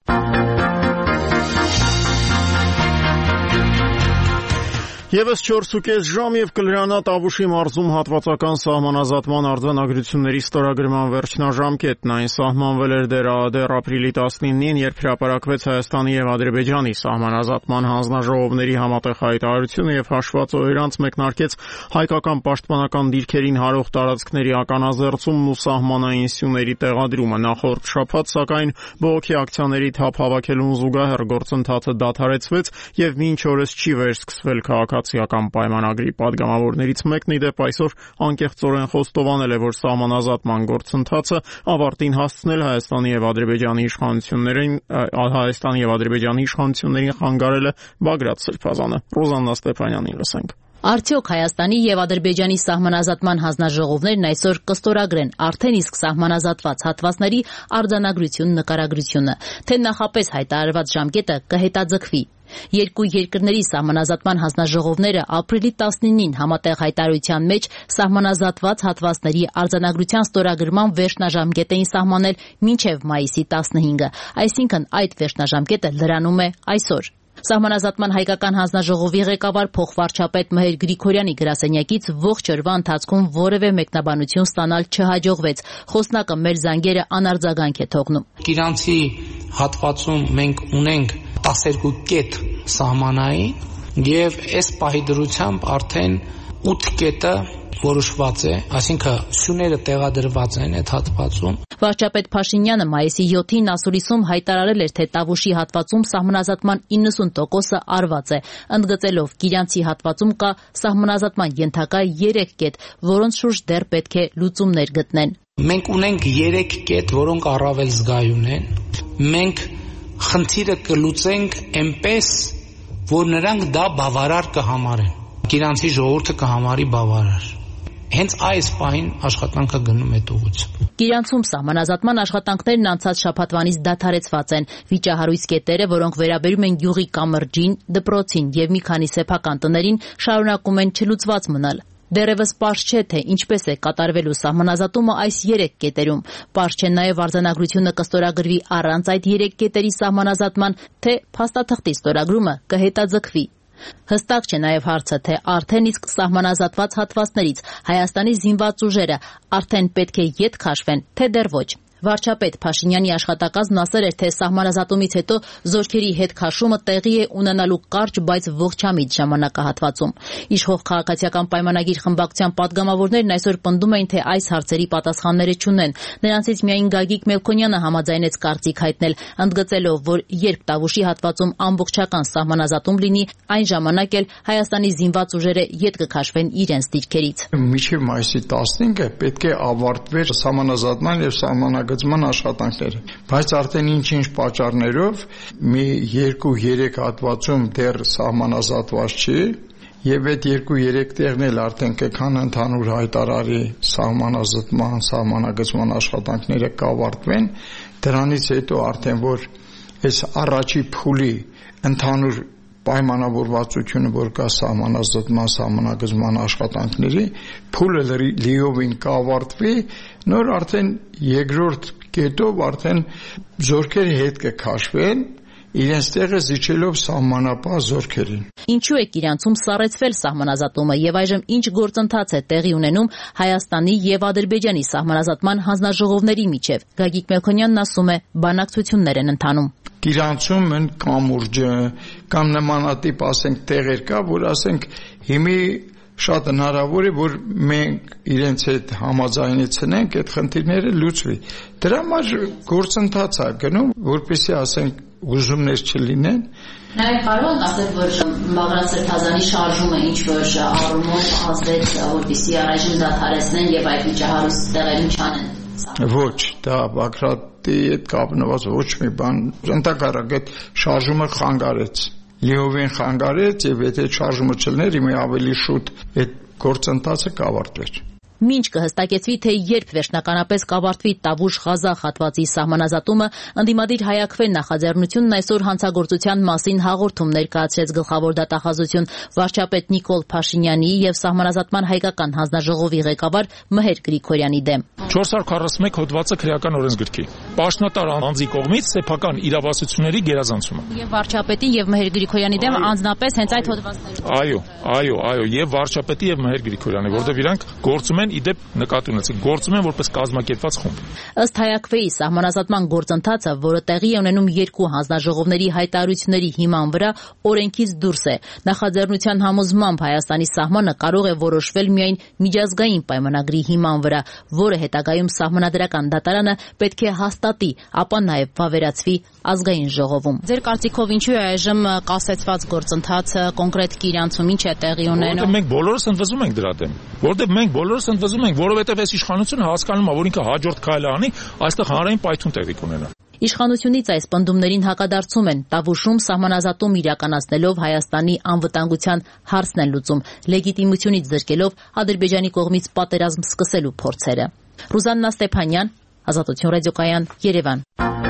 Եվս 4.5 ժամ եւ կլրանա Տավուշի մարզում հատվածական սահմանազատման արձանագրությունների ստորագրման վերջնաժամկետն այն սահմանվել էր դեռ ապրիլի 19-ին, երբ հրապարակվեց Հայաստանի եւ Ադրբեջանի սահմանազատման հանձնաժողովների համատեղ հայտարարությունը եւ հաշված օրերանց մեկնարկեց հայկական պաշտպանական դիրքերին հարող տարածքների ականազերծումն ու սահմանային սյուների տեղադրումը։ Նախորդ շաբաթ, սակայն, բողոքի ակցիաների թափ հավաքելուն զուգահեռ գործընթացը դադարեցվեց եւ մինչ օրս չի վերսկսվել քաղաքացիական պայմանագրի падգամավորներից մեկն ի դեպ այսօր անկեղծորեն խոստովանել է, որ սահմանազատման գործընթացը ավարտին հասցնել Հայաստանի եւ Ադրբեջանի իշխանություններին խանգարել է Բագրատ Սրբազանը։ Ռոզաննա Ստեփանյանին լսենք։ Արդյոք Հայաստանի եւ Ադրբեջանի սահմանազատման հանձնաժողովներն այսօր կստորագրեն արդեն իսկ սահմանազատված հատվածների արձանագրություն նկարագրությունը, թե նախապես հայտարարված ժամկետը կհետաձգվի։ Երկու երկրների սահմանազատման հանձնաժողովները ապրիլի 19-ին համատեղ հայտարարության մեջ սահմանազատված հատվածների արձանագրության ստորագրման վերջնաժամկետ էին սահմանել մինչև մայիսի 15-ը, այսինքն այդ վերջնաժամկետը լրանում է այսօր։ Սահմանազատման հայկական հանձնաժողովի ղեկավար փոխվարչապետ Մհեր Գրիգորյանի գրասենյակից ողջ օրվա ընթացքում որևէ մեկնաբանություն ստանալ չհաջողվեց։ Խոսնակը մեր զանգերը անարձագանք է թողնում։ Իրանցի հատվածում մենք ունենք 12 կետ սահմանային եւ այս պահի դրությամբ արդեն 8 կետը որոշված է, այսինքն սյուները տեղադրված են այդ հատվածում։ Վարչապետ Փաշինյանը մայիսի 7-ին ասուլիսում հայտարարել էր, թե Տավուշի հատվածում սահմանազատման 90%-ը արված է, ընդգծելով Կիրյանցի հատվածում կա սահմանազատման ենթակա 3 կետ, որոնց շուրջ դեռ պետք է լուծումներ գտնեն։ Մենք ունենք 3 կետ, որոնք առավել զգայուն են։ Մենք խնդիրը կլուծենք այնպես, որ նրանք դա բավարար կհամարեն։ Կիրանցի ժողովուրդը կհամարի բավարար։ Հենց այս պահին աշխատանքը գնում է ուղղությամբ։ Կիրանցում սահմանազատման աշխատանքներն անցած շաբաթվանից դադարեցված են։ Վիճահարույց կետերը, որոնք վերաբերում են գյուղի կամրջին, դպրոցին եւ մի քանի սեփական տներին, շարունակում են չլուծված մնալ։ Դեռևս պարզ չէ, թե ինչպես է կատարվելու սահմանազատումը այս 3 կետերում։ Պարզ չէ նաև արձանագրությունը կստորագրվի առանց այդ 3 կետերի սահմանազատման, թե փաստաթղթի ստորագրումը կհետաձգվի։ Հստակ չէ նաև հարցը, թե արդեն իսկ սահմանազատված հատվածներից Հայաստանի զինված ուժերը արդեն պետք է ետ քաշվեն, թե դեռ ոչ։ Վարչապետ Փաշինյանի աշխատակազմն ասել էր, թե սահմանազատումից հետո զորքերի հետ քաշումը տեղի է ունենալու կարճ, բայց ողջամիտ ժամանակահատվածում։ Իշխող քաղաքացիական պայմանագիր խմբակցության падգամավորներն այսօր պնդում էին, թե այս հարցերի պատասխանները չունեն։ Նրանցից միայն Գագիկ Մելքոնյանը համաձայնեց կարծիք հայտնել, ընդգծելով, որ երբ Տավուշի հատվածում ամբողջական սահմանազատում լինի, այն ժամանակ էլ Հայաստանի զինված ուժերը ետ կքաշվեն իրենց դիրքերից։ Մինչև մայիսի 15-ը պետք է ավարտվեր սահմանազատման եւ սահմանագծման աշխատանքները, բայց արդեն ինչ-ինչ պատճառներով մի 2-3 հատվածում դեռ սահմանազատված չի եւ այդ 2-3 տեղն էլ արդեն կքան ընդհանուր հայտարարի սահմանազատման, սահմանագծման աշխատանքները կավարտվեն, դրանից հետո արդեն որ այս առաջի փուլի ընդհանուր պայմանավորվածությունը, որ կա սահմանազատման, սահմանագծման աշխատանքների, փուլը լիովին կավարտվի, նոր արդեն երկրորդ կետով արդեն զորքերի հետ կքաշվեն, իրենց տեղը զիջելով սահմանապահ զորքերին։ Ինչու է Կիրանցում սառեցվել սահմանազատումը եւ այժմ ինչ գործընթաց է տեղի ունենում Հայաստանի եւ Ադրբեջանի սահմանազատման հանձնաժողովների միջեւ։ Գագիկ Մելքոնյանն ասում է, բանակցություններ են ընթանում։ Կիրանցում են կամուրջը կամ նմանատիպ ասենք տեղեր կա, որ ասենք հիմի շատ հնարավոր է, որ մենք իրենց հետ համաձայնեցնենք այդ խնդիրները լուծվի։ Դրա համար գործընթաց է գնում, որպեսզի ասենք ուզումներ չլինեն։ Նաև կարող ենք ասել, որ Բաղրատ Սրբազանի շարժումը ինչ-որ առումով ազդեց, որպեսզի առայժմ դադարեցնեն եւ այդ վիճահարույց տեղերում չանեն։ Ոչ, դա Բաղրատի հետ կապնված ոչ մի բան, ընդհանրապես այդ շարժումը խանգարեց։ Լիովին խանգարեց եւ եթե շարժումը չլներ, իմի ավելի շուտ այդ գործընթացը կավարտվեր։ Մինչ կհստակեցվի, թե երբ վերջնականապես կավարտվի Տավուշ-Ղազախ հատվածի սահմանազատումը, ընդդիմադիր Հայաքվեն նախաձեռնությունն այսօր հանցագործության մասին հաղորդում ներկայացրեց գլխավոր դատախազություն վարչապետ Նիկոլ Փաշինյանի եւ սահմանազատման հայկական հանձնաժողովի ղեկավար Մհեր Գրիգորյանի դեմ։ 441 հոդվածը քրեական օրենսգրքի պաշտոնատար անձի կողմից սեփական իրավասությունների գերազանցումը։ Եվ վարչապետի եւ Մհեր Գրիգորյանի դեմ անձնապես հենց այդ հոդվածներով։ Այո, եւ վարչապետի եւ Մհեր Գրիգորյանի, որտեղ իրանք գործում են իդեպ նկատի ունեցեք, գործում են որպես կազմակերպված խումբ։ Ըստ Հայաքվեի սահմանազատման գործընթացը, որը տեղի է ունենում երկու հանձնաժողովների հայտարարությունների հիման վրա, օրենքից դուրս է։ Նախաձեռնության համոզմամբ Հայաստանի սահմանը կարող է որոշվել միայն միջազգային պայմանագրի հիման վրա, որը հետագայում սահմանադրական դատարանը պետք է հաստատի, ապա նաև վավերացվի ազգային ժողովում։ Ձեր կարծիքով ինչու է այժմ կասեցված գործընթացը կոնկրետ Կիրանցում ինչ է տեղի ունենում։ Մենք բոլորս ընդվզում ենք դրա դեմ, որտեղ մենք բոլորս ընդվզում ենք, որովհետև այս իշխանությունը հասկանում է, որ ինքը հաջորդ քայլը անի, այստեղ հանրային պայթուն տեղի կունենա։ Իշխանությունից այս պնդումներին հակադարձում են Տավուշում սահմանազատում իրականացնելով Հայաստանի անվտանգության հարցն են լուծում, լեգիտիմությունից զրկելով Ադրբեջանի կողմից պատերազմ սկսելու փորձերը։ Ռուզաննա Ստեփանյան, Ազատություն ռադիոկայան, Երևան։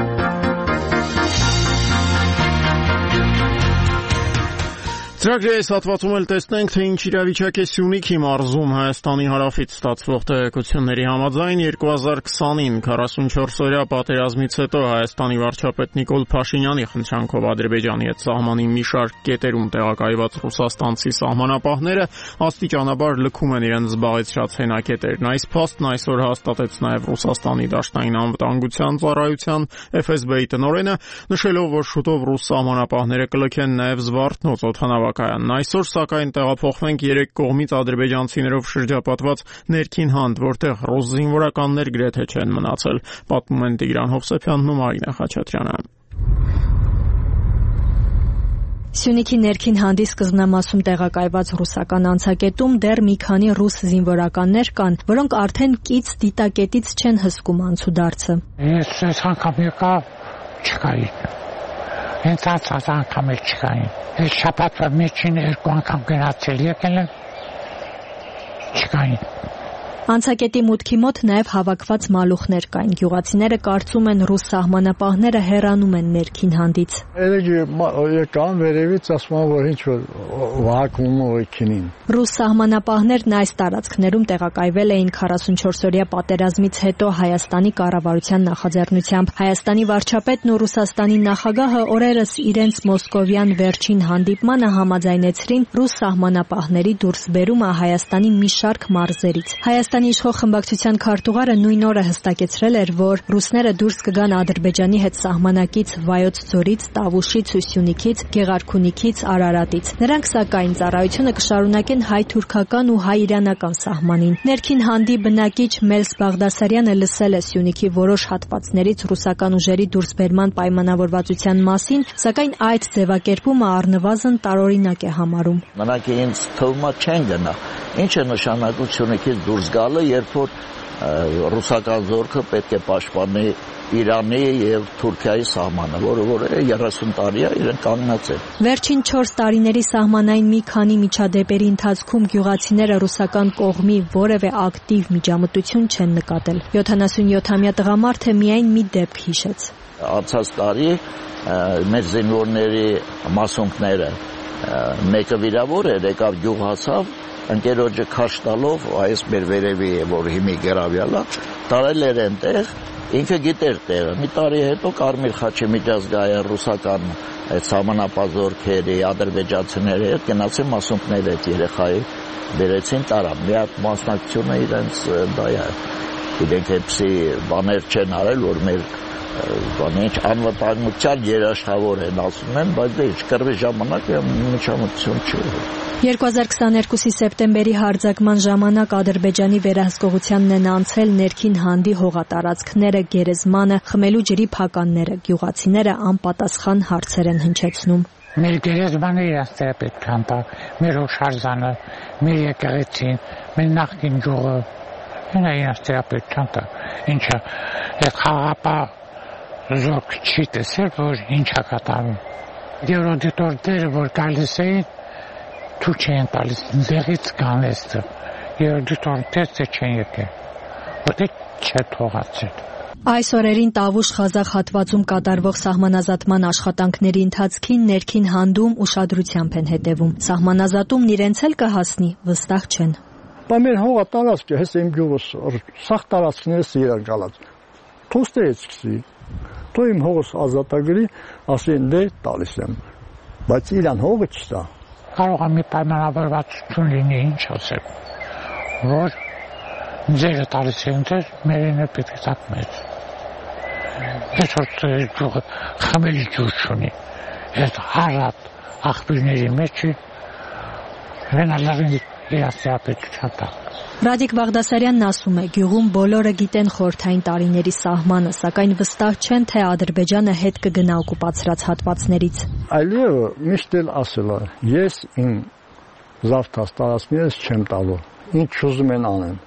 Ծրագրի այս հատվածում էլ տեսնենք, թե ինչ իրավիճակ է Սյունիքի մարզում Հայաստանի հարավից ստացվող տեղեկությունների համաձայն 2020-ին 44-օրյա պատերազմից հետո Հայաստանի վարչապետ Նիկոլ Փաշինյանի խնդրանքով Ադրբեջանի հետ սահմանի մի շարք կետերում տեղակայված ռուսաստանցի սահմանապահները աստիճանաբար լքում են իրենց զբաղեցրած հենակետերն։ Այս փաստն այսօր հաստատեց նաև Ռուսաստանի դաշնային անվտանգության ծառայության FSB-ի տնօրենը, նշելով, որ շուտով ռուս սահմանապահները կլքեն նաև Զվարթնոց օդանավակայան օրվակայանն։ Այսօր սակայն տեղափոխվենք երեք կողմից ադրբեջանցիներով շրջապատված ներքին հանդ, որտեղ ռուս զինվորականներ գրեթե չեն մնացել, պատմում են Տիգրան Հովսեփյանն ու Մարինա Խաչատրյանը։ Սյունիքի ներքին հանդի սկզբնամասում տեղակայված ռուսական անցակետում դեռ մի քանի ռուս զինվորականներ կան, որոնք արդեն կից դիտակետից չեն հսկում անցուդարձը։ Ես այս անգամ եկա չկային։ Հենց այս անգամ էլ չկային։ Այս շաբաթվա մեջին երկու անգամ գնացել եկել եմ չկային։ Անցակետի մուտքի մոտ նաև հավաքված մալուխներ կային։ Գյուղացիները կարծում են ռուս սահմանապահները հեռանում են ներքին հանդից։ Եկան վերևից ասում են, որ ինչ որ վակուում եկին։ Ռուս սահմանապահներն այս տարածքներում տեղակայվել էին 44-օրյա պատերազմից հետո Հայաստանի կառավարության նախաձեռնությամբ։ Հայաստանի վարչապետն ու Ռուսաստանի նախագահը օրերս իրենց մոսկովյան վերջին հանդիպմանը համաձայնեցրին ռուս սահմանապահների դուրսբերումը Հայաստանի մի շարք մարզերից։ Հայաստանի իշխող խմբակցության քարտուղարը նույն օրը հստակեցրել էր, որ ռուսները դուրս կգան Ադրբեջանի հետ սահմանակից Վայոց ձորից, Տավուշից ու Սյունիքից, Գեղարքունիքից, Արարատից։ Նրանք սակայն ծառայությունը կշարունակեն հայ-թուրքական ու հայ-իրանական սահմանին։ Ներքին հանդի բնակիչ Մելս Բաղդասարյանը լսել է Սյունիքի որոշ հատվածներից ռուսական ուժերի դուրսբերման պայմանավորվածության մասին, սակայն այդ ձևակերպումը առնվազն տարօրինակ է համարում։ Նրանք ինձ թվում է չեն գնա։ Ինչ է նշանակում Սյունիքից դուրս գալը, երբ որ ռուսական զորքը պետք է պաշտպանի Իրանի եւ Թուրքիայի սահմանը, որը 30 տարի է իրեն կանգնած է։ Վերջին 4 տարիների սահմանային մի քանի միջադեպերի ընթացքում գյուղացիները ռուսական կողմի որևէ ակտիվ միջամտություն չեն նկատել։ 77-ամյա տղամարդը միայն մի դեպք հիշեց։ Անցած տարի մեր զինվորների մասունքները մեկը վիրավոր էր, եկավ գյուղ հասավ, ընկերոջը քաշ տալով, այս մեր վերևի է, որ հիմի գերավյալա, տարել էր այնտեղ, ինքը գիտեր տեղը։ Մի տարի հետո Կարմիր խաչի միջազգային ռուսական այդ սահմանապազորքերի, ադրբեջանցիների հետ գնացին մասունքների հետ երեխայի բերեցին տարան։ Մի հատ մասնակցությունը իրենց դա է։ Իրենք էպսի բաներ չեն արել, որ մեր ինչ անվտանգության երաշխավոր են ասում են, բայց դե ինչ կռվի ժամանակ միջամտություն չի։ 2022-ի սեպտեմբերի հարձակման ժամանակ Ադրբեջանի վերահսկողությանն են անցել ներքին հանդի հողատարածքները, գերեզմանը, խմելու ջրի փականները։ Գյուղացիները անպատասխան հարցեր են հնչեցնում։ Մեր գերեզմանը իրաց պետք է անտա, մեր հուշարձանը, մեր եկեղեցին, մեր նախկին գյուղը, հենա իրաց պետք է անտա։ Ինչը այդ խաղապահ զորք չի տեսել, որ ինչ է կատարում։ Եվ օդիտորները, որ գալիս էին, თუ չեն տալիս դեղից կանեստը եւ դիտորտեսը չեն եկել որտե չէ թողացել։ Այս օրերին Տավուշ Խազախ հատվածում կատարվող սահմանազատման աշխատանքների ընթացքին ներքին հանդում ուշադրությամբ են հետևում։ Սահմանազատումն իրենց էլ կհասնի, վստահ չեն։ Մեր հողը տարածք է, հես իմ գյուղս սաղ տարածքներս իրան գալած։ Թոստերից սկսի։ Թո իմ հողս ազատագրի, ասեն դե տալիս եմ։ Բայց իրան հողը չտա։ Կարող է մի պայմանավորվածություն լինի, ինչ ասեմ, որ ձերը տալիս են ձեր, մերին է պետք է տակ մեզ։ Ես որ գյուղը խմելի ջուր չունի, այդ հարատ աղբյուրների մեջի վենալարին իրասիա պետք չատա։ Ռադիկ Բաղդասարյանն ասում է, գյուղում բոլորը գիտեն խորհրդային տարիների սահմանը, սակայն վստահ չեն, թե Ադրբեջանը հետ կգնա օկուպացրած հատվածներից։ Ալիևը միշտ էլ ասել է, ես իմ զավթած տարածքներից չեմ տալու, ինչ ուզում են անեն։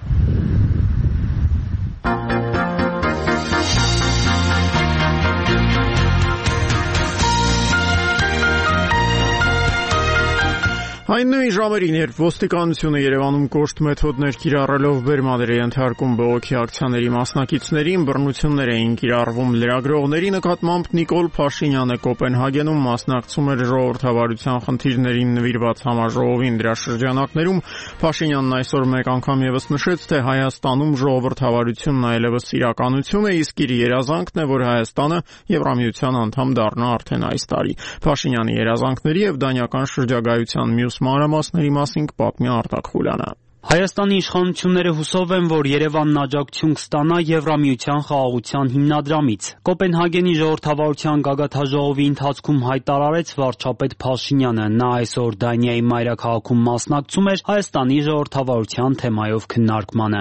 Այն նույն ժամերին, երբ ոստիկանությունը Երևանում կոշտ մեթոդներ կիրառելով բերմաներ է ենթարկում բողոքի ակցիաների մասնակիցներին, բռնություններ էին կիրառվում լրագրողների նկատմամբ, Նիկոլ Փաշինյանը Կոպենհագենում մասնակցում էր ժողովրդավարության խնդիրներին նվիրված համաժողովին։ Դրա շրջանակներում Փաշինյանն այսօր մեկ անգամ եւս նշեց, թե Հայաստանում ժողովրդավարությունն այլևս իրականություն է, իսկ իր երազանքն է, որ Հայաստանը Եվրամիության անդամ դառնա արդեն այս տարի։ Փաշինյանի երազանքների եւ դանյական շրջագայության մյուս մանրամասների մասին կպատմի Արտակ Խուլյանը։ Հայաստանի իշխանությունները հուսով են, որ Երևանն աջակցություն կստանա Եվրամիության խաղաղության հիմնադրամից։ Կոպենհագենի ժողովրդավարության գագաթաժողովի ընթացքում հայտարարեց վարչապետ Փաշինյանը։ Նա այսօր Դանիայի մայրաքաղաքում մասնակցում էր Հայաստանի ժողովրդավարության թեմայով քննարկմանը։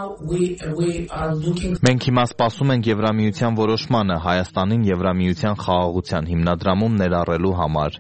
Մենք հիմա սպասում ենք Եվրամիության որոշմանը Հայաստանին Եվրամիության խաղաղության հիմնադրամում ներառելու համար։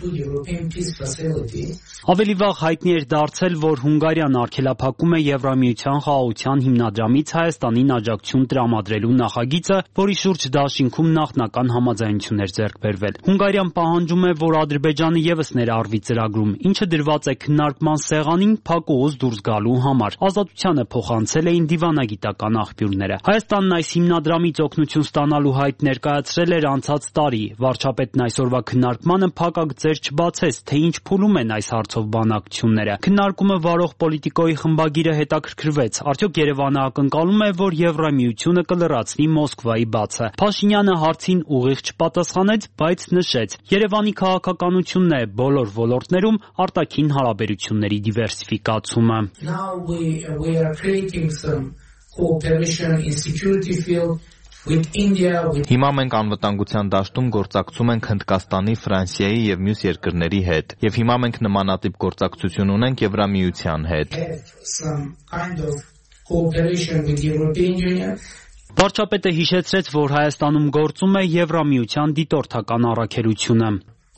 Ավելի վաղ հայտնի էր դարձել, որ Հունգարիան արգելափակում է Եվրամիության խաղաղության հիմնադրամից Հայաստանին աջակցություն տրամադրելու նախագիծը, որի շուրջ դաշինքում նախնական համաձայնություն էր ձեռք բերվել։ Հունգարիան պահանջում է, որ Ադրբեջանը ևս ներառվի ծրագրում, ինչը դրված է քննարկման սեղանին փակուղուց դուրս գալու համար։ Ազատությանը փոխանցել էին դիվանագիտական աղբյուրները։ Հայաստանն այս հիմնադրամից օգնություն ստանալու հայտ ներկայացրել էր անցած տարի։ Վարչապետն այսօրվա քննարկմանը փակագծեր չբացեց, թե ինչ փուլում են այս հարցով բանակցությունները։ Քննարկումը վարող պոլիտիկոյի խմբագիրը հետաքրքրվեց, արդյոք Երևանը ակնկալում է, որ Եվրամիությունը կլրացնի Մոսկվայի բացը։ Փաշինյանը հարցին ուղիղ չպատասխանեց, բայց նշեց. Երևանի քաղաքականությունն է բոլոր ոլորտներում արտաքին հարաբերությունների դիվերսիֆիկացումը։ Հիմա մենք անվտանգության դաշտում գործակցում ենք Հնդկաստանի, Ֆրանսիայի եւ մյուս երկրների հետ, եւ հիմա մենք նմանատիպ գործակցություն ունենք Եվրամիության հետ։ Վարչապետը հիշեցրեց, որ Հայաստանում գործում է Եվրամիության դիտորդական առաքելությունը։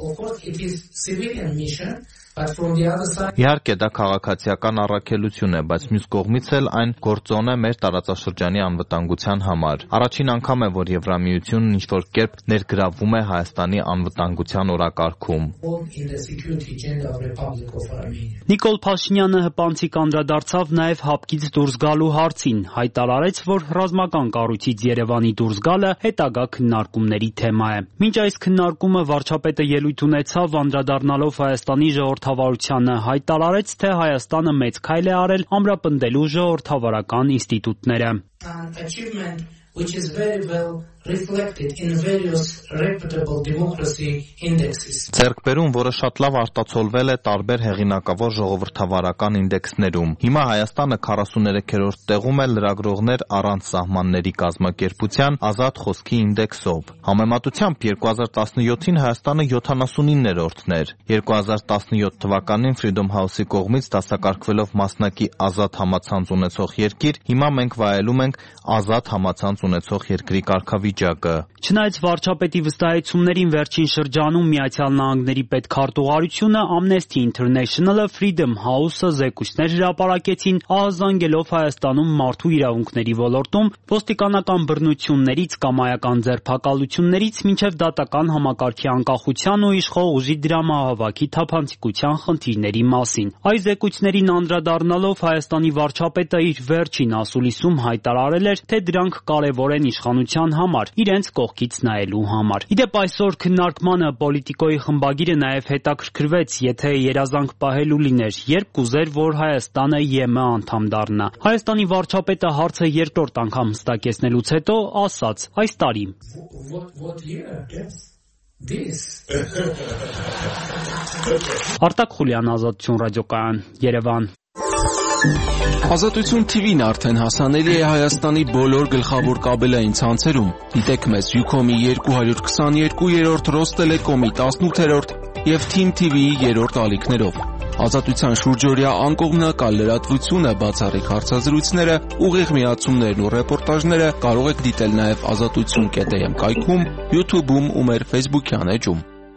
Իհարկե դա քաղաքացիական առաքելություն է, բայց մյուս կողմից էլ այն գործոն է մեր տարածաշրջանի անվտանգության համար։ Առաջին անգամ է, որ Եվրամիությունն ինչ-որ կերպ ներգրավվում է Հայաստանի անվտանգության օրակարգում։ Նիկոլ Փաշինյանը հպանցիկ անդրադարձավ նաև հապկից դուրս գալու հարցին, հայտարարեց, որ ռազմական կառույցից Երևանի դուրս գալը հետագա քննարկումների թեմա է։ Մինչ այս քննարկումը վարչապետը ելույթ ունեցավ, անդրադառնալով Հայաստանի ժողովրդավարությանը, հայտարարեց, թե Հայաստանը մեծ քայլ է արել ամրապնդելու ժողովրդավարական ինստիտուտները։ Which is very well reflected in various reputable democracy indexes. Ձեռքբերում, որը շատ լավ արտացոլվել է տարբեր հեղինակավոր ժողովրդավարական ինդեքսներում։ Հիմա Հայաստանը 43-րդ տեղում է լրագրողներ առանց սահմանների կազմակերպության ազատ խոսքի ինդեքսով։ Համեմատությամբ 2017-ին Հայաստանը 79-րդն էր։ 2017 թվականին Freedom House-ի կողմից դասակարգվելով մասնակի ազատ համացանց ունեցող երկիր, հիմա մենք վայելում ենք ազատ համացանց ունեցող երկրի կարգավիճակը։ Չնայած վարչապետի վստահեցումներին վերջին շրջանում Միացյալ Նահանգների պետքարտուղարությունը, Amnesty International-ը, Freedom House-ը զեկույցներ հրապարակեցին, ահազանգելով Հայաստանում մարդու իրավունքների ոլորտում ոստիկանական բռնություններից, կամայական ձերբակալություններից մինչև դատական համակարգի անկախության ու իշխող ուժի դրամահավաքի թափանցիկության խնդիրների մասին։ Այս զեկույցներին անդրադառնալով Հայաստանի վարչապետը իր վերջին ասուլիսում հայտարարել էր, թե դրանք կարևոր են իշխանության համար, իրենց կողքից նայելու համար։ Իդեպ այսօր քննարկմանը պոլիտիկոյի խմբագիրը նաև հետաքրքրվեց, եթե երազանք պահելու լիներ, երբ կուզեր, որ Հայաստանը ԵՄ անդամ դառնա։ Հայաստանի վարչապետը հարցը երկրորդ անգամ հստակեցնելուց հետո ասաց. այս տարի։ Արտակ Խուլյան, Ազատություն ռադիոկայան, Երևան։ Ազատություն TV-ն արդեն հասանելի է Հայաստանի բոլոր գլխավոր կաբելային ցանցերում։ Դիտեք մեզ Ucom-ի 222-րդ, Ռոստելեկոմի 18-րդ և Team TV-ի 3-րդ ալիքներով։ Ազատության շուրջօրյա անկողմնակալ լրատվությունը, բացառիկ հարցազրույցները, ուղիղ միացումներն ու ռեպորտաժները կարող եք դիտել նաև azatutsun.am կայքում, YouTube-ում ու մեր Facebook-յան էջում։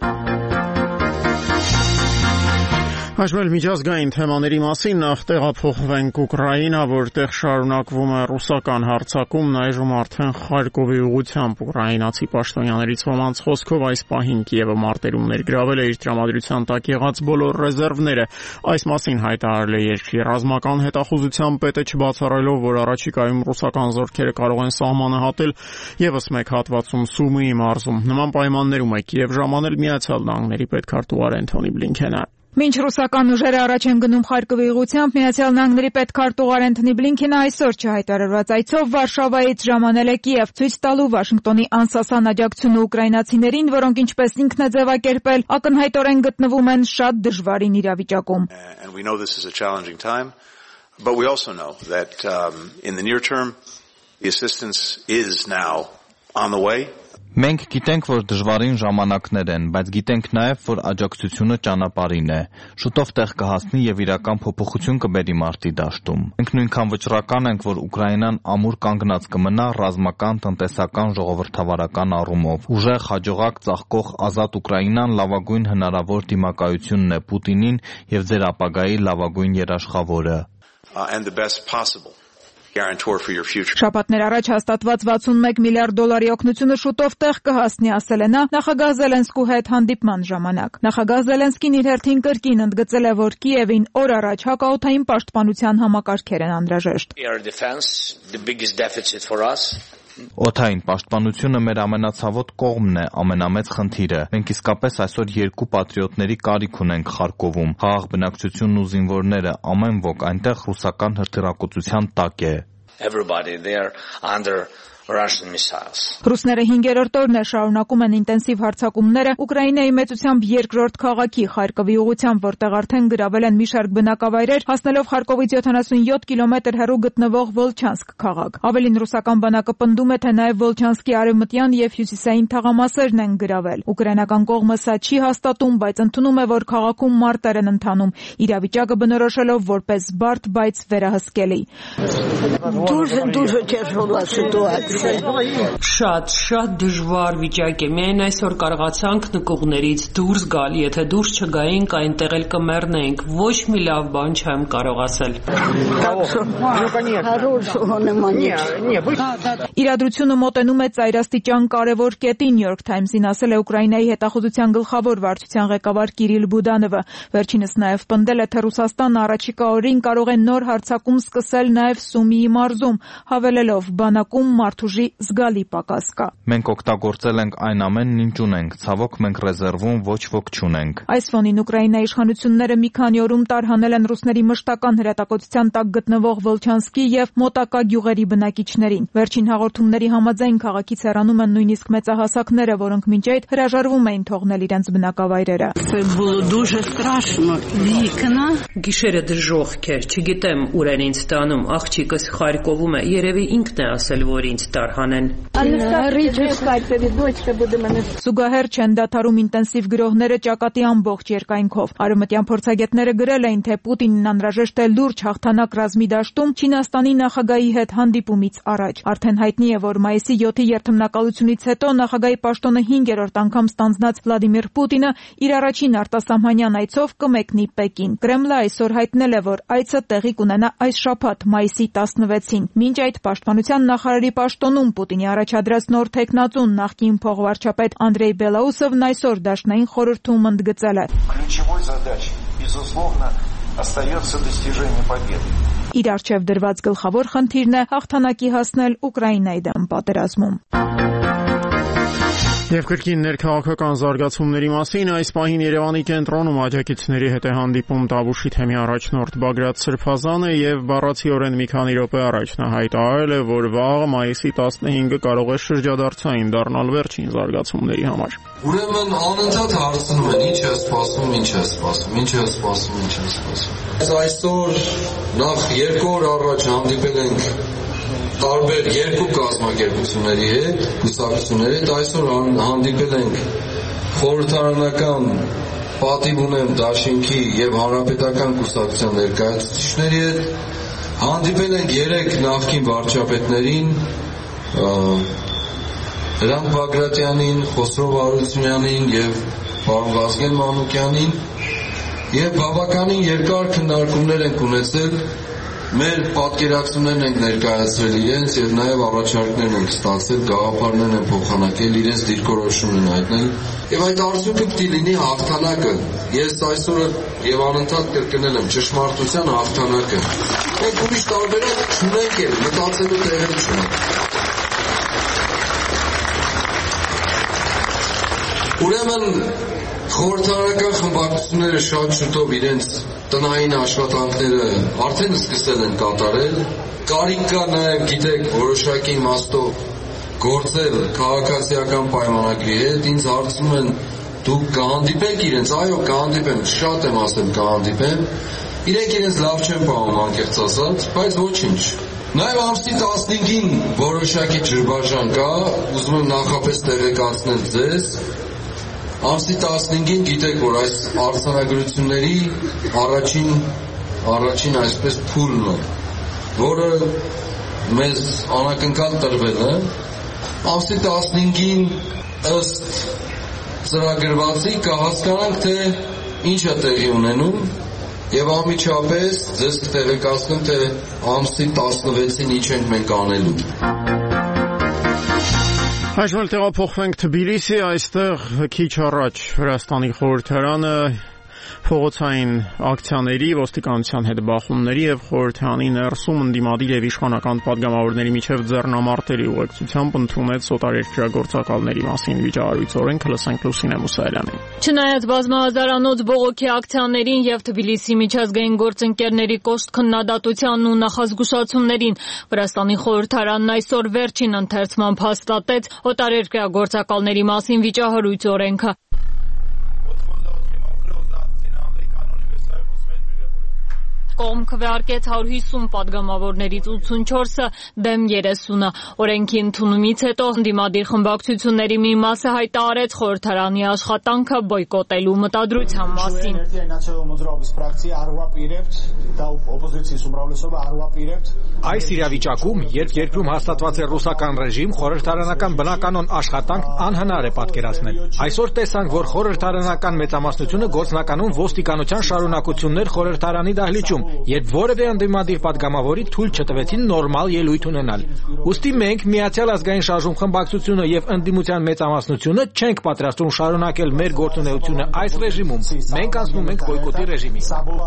Հաշվել միջազգային թեմաների մասին նախ տեղափոխվենք Ուկրաինա, որտեղ շարունակվում է ռուսական հարձակումն, այժմ արդեն Խարկովի ուղղությամբ ուկրաինացի պաշտոնյաներից ոմանց խոսքով այս պահին Կիևը մարտերում ներգրավել է իր տրամադրության տակ եղած բոլոր ռեզերվները։ Այս մասին հայտարարել է երկրի ռազմական հետախուզության պետը, չբացառելով, որ առաջիկայում ռուսական զորքերը կարող են սահմանը հատել ևս մեկ հատվածում Սումիի մարզում։ Նման պայմաններում է Կիև ժամանել Միացյալ Նահանգների պետքարտուղար Էնթոնի Բլինքենը։ Մինչ ռուսական ուժերը առաջ են գնում Խարկովի ուղղությամբ, Միացյալ Նահանգների պետքարտուղար Էնթոնի Բլինքենը այսօր չհայտարարված այցով Վարշավայից ժամանել է Կիև, ցույց տալու Վաշինգտոնի անսասան աջակցությունը ուկրաինացիներին, որոնք ինչպես ինքն է ձևակերպել, ակնհայտորեն գտնվում են շատ դժվարին իրավիճակում։ But we also know that in the near term, the assistance is now on the way. Մենք գիտենք, որ դժվարին ժամանակներ են, բայց գիտենք նաև, որ աջակցությունը ճանապարհին է։ Շուտով տեղ կհասնի եւ իրական փոփոխություն կբերի մարտի դաշտում։ Մենք նույնքան վճռական ենք, որ Ուկրաինան ամուր կանգնած կմնա ռազմական, տնտեսական, ժողովրդավարական առումով։ Ուժեղ, հաջողակ, ծաղկող ազատ Ուկրաինան լավագույն հնարավոր դիմակայությունն է Պուտինին եւ ձեր ապագայի լավագույն երաշխավորը։ And the best possible guarantor for your future. Շաբաթներ առաջ հաստատված 61 միլիարդ դոլարի օգնությունը շուտով տեղ կհասնի, ասել է նա նախագահ Զելենսկու հետ հանդիպման ժամանակ։ Նախագահ Զելենսկին իր հերթին կրկին ընդգծել է, որ Կիևին օր առաջ հակաօդային պաշտպանության համակարգեր են անհրաժեշտ։ Օդային պաշտպանությունը մեր ամենացավոտ կողմն է, ամենամեծ խնդիրը։ Մենք իսկապես այսօր 2 պատրիոտների կարիք ունենք Խարկովում։ Խաղաղ բնակչությունն ու զինվորները, ամեն ոք այնտեղ ռուսական հրթիռակոծության տակ է։ Everybody there under Russian missiles. Ռուսները 5-րդ օրն է շարունակում են ինտենսիվ հարձակումները Ուկրաինայի մեծությամբ երկրորդ քաղաքի Խարկովի ուղղությամբ, որտեղ արդեն գրավել են մի շարք բնակավայրեր, հասնելով Խարկովից 77 կիլոմետր հեռու գտնվող Վոլչանսկ քաղաք։ Ավելին, ռուսական բանակը պնդում է, թե նաև Վոլչանսկի արևմտյան եւ հյուսիսային թաղամասերն են գրավել։ Ուկրաինական կողմը սա չի հաստատում, բայց ընդունում է, որ քաղաքում մարտեր են ընթանում, իրավիճակը բնորոշելով որպես բարդ, բայց վերահսկելի։ Շատ դժվար վիճակ է։ Միայն այսօր կարողացանք նկուղներից դուրս գալ, եթե դուրս չգայինք, այնտեղ էլ կմեռնեինք։ Ոչ մի լավ բան չեմ կարող ասել։ Իրադրությունը մոտենում է ծայրաստիճան կարևոր կետի, New York Times-ին ասել է Ուկրաինայի հետախուզության գլխավոր վարչության ղեկավար Կիրիլ Բուդանովը։ Վերջինս նաև պնդել է, թե Ռուսաստանը առաջիկա օրերին կարող է նոր հարձակում սկսել նաև Սումիի մարզում, հավելելով բանակում մարդուժի զգալի պակաս կա։ Մենք օգտագործել ենք այն ամենն, ինչ ունենք, ցավոք մենք ռեզերվում ոչ ոք չունենք։ Այս ֆոնին Ուկրաինայի իշխանությունները մի քանի օրում տարհանել են ռուսների մշտական հրետակոծության տակ գտնվող Վոլչանսկի եւ մոտակա գյուղերի բնակիչներին։ Վերջին հաղորդումների համաձայն քաղաքից հեռանում են նույնիսկ մեծահասակները, որոնք մինչ այդ հրաժարվում էին թողնել իրենց բնակավայրերը։ Գիշերը դժոխք էր, չգիտեմ ուր են ինձ տանում, աղջիկս Խարկովում է, երևի ինքն է ասել, որ ինձ տարհանեն։ Զուգահեռ չեն դադարում ինտենսիվ գրոհները ճակատի ամբողջ երկայնքով։ Արևմտյան փորձագետները գրել էին, թե Պուտինին անհրաժեշտ է լուրջ հաղթանակ ռազմի դաշտում Չինաստանի նախագահի հետ հանդիպումից առաջ։ Արդեն հայտնի է, որ մայիսի 7-ի երթմնակալությունից հետո նախագահի պաշտոնը 5-րդ անգամ ստանձնած Վլադիմիր Պուտինը իր առաջին արտասահմանյան այցով կմեկնի Պեկին։ Կրեմլը այսօր հայտնել է, որ այցը տեղի կունենա այս շաբաթ, մայիսի 16-ին։ Մինչ այդ պաշտպանության նախարարի պաշտոնում Պուտինի առաջադրած նոր թեկնածուն նախկին փոխվարչապետ Անդրեյ Բելաուսովն այսօր Դաշնային խորհրդում ընդգծել է. Իր առջև դրված գլխավոր խնդիրն է հաղթանակի հասնել Ուկրաինայի դեմ պատերազմում։ Եվ կրկին ներքաղաքական զարգացումների մասին այս պահին Երևանի կենտրոնում աջակիցների հետ է հանդիպում Տավուշի թեմի առաջնորդ Բագրատ Սրբազանը եւ բառացիորեն մի քանի րոպե առաջ նա հայտարարել է, որ վաղ մայիսի 15-ը կարող է շրջադարձային դառնալ վերջին զարգացումների համար։ Ուրեմն անընդհատ հարցնում են ինչ է սպասում։ Այսօր նախ 2 օր առաջ հանդիպել ենք տարբեր 2 կազմակերպությունների հետ, կուսակցությունների հետ, այսօր հանդիպել ենք խորհրդարանական պատիվ ունեմ Դաշինքի եւ Հանրապետական կուսակցության ներկայացուցիչների հետ, հանդիպել ենք 3 նախկին վարչապետներին, Հրանտ Բագրատյանին, Խոսրով Արությունյանին եւ պարոն Վազգեն Մանուկյանին եւ բավականին երկար քննարկումներ ենք ունեցել, մեր պատկերացումներն ենք ներկայացրել իրենց եւ նաեւ առաջարկներ ենք ստացել, գաղափարներ են փոխանակել, իրենց դիրքորոշում են հայտնել եւ այդ արդյունքը պիտի լինի հաղթանակը։ Ես այսօր եւ անընդհատ կրկնել եմ ճշմարտության հաղթանակը։ Մենք ուրիշ տարբերակ չունենք եւ մտածելու տեղեր չունենք։ Ուրեմն խորհրդարանական խմբակցությունները շատ շուտով իրենց տնային աշխատանքները արդեն սկսել են կատարել։ Կարիք կա նաև, գիտեք, որոշակի իմաստով գործել քաղաքացիական պայմանագրի հետ։ Ինձ հարցնում են Դուք կհանդիպեք իրենց, այո, կհանդիպեմ, շատ եմ ասեմ կհանդիպեմ, իրենք իրենց լավ չեն պահում անկեղծ ասած, բայց ոչինչ։ Նաև ամսի 15-ին որոշակի ջրբաժան կա, ուզում եմ նախապես տեղեկացնել ձեզ, ամսի 15-ին գիտեք, որ այս արձանագրությունների առաջին այսպես փուլն է, որը մեզ անակնկալ տրվել է, ամսի 15-ին ըստ ծրագրվածի կհասկանանք, թե ինչ է տեղի ունենում եւ անմիջապես ձեզ կտեղեկացնեմ, թե ամսի 16-ին ինչ ենք մենք անելու։ Այժմ տեղափոխվենք Թբիլիսի, այստեղ քիչ առաջ Վրաստանի խորհրդարանը փողոցային ակցիաների, ոստիկանության հետ բախումների եւ խորհրդարանի ներսում ընդդիմադիր եւ իշխանական падգամավորների միջև ձեռնամարտերի ուղեկցությամբ ընդունեց օտարերկրագործակալների մասին վիճահարույց օրենքը, լսենք Լուսինե Մուսայելյանին։ Չնայած բազմահազարանոց բողոքի ակցիաներին եւ Թբիլիսի միջազգային գործընկերների կոշտ քննադատությանն ու նախազգուշացումներին, Վրաստանի խորհրդարանն այսօր վերջին ընթերցմամբ հաստատեց օտարերկրագործակալների մասին վիճահարույց օրենքը։ Կողմ քվեարկեց 150 падգամավորներից 84-ը դեմ 30-ը։ Օրենքի ընդունումից հետո ընդդիմադիր խմբակցությունների մի մասը հայտարարեց խորհրդարանի աշխատանքը բոյկոտելու մտադրության մասին։ Այս իրավիճակում, երբ երկրում հաստատված է ռուսական ռեժիմ, խորհրդարանական բնականոն աշխատանք անհնար է պատկերացնել։ Այսօր տեսանք, որ խորհրդարանական մեծամասնությունը գործնականում ոստիկանության շարունակություններ խորհրդարանի դահլիճում, երբ որևէ ընդդիմադիր падգամավորի թույլ չտվեցին նորմալ ելույթ ունենալ։ Ուստի մենք Միացյալ ազգային շարժում խմբակցությունը եւ ընդդիմության մեծամասնությունը չենք պատրաստվում շարունակել մեր գործունեությունը այս ռեժիմում։ Մենք անցնում ենք բոյկոտի ռեժիմի։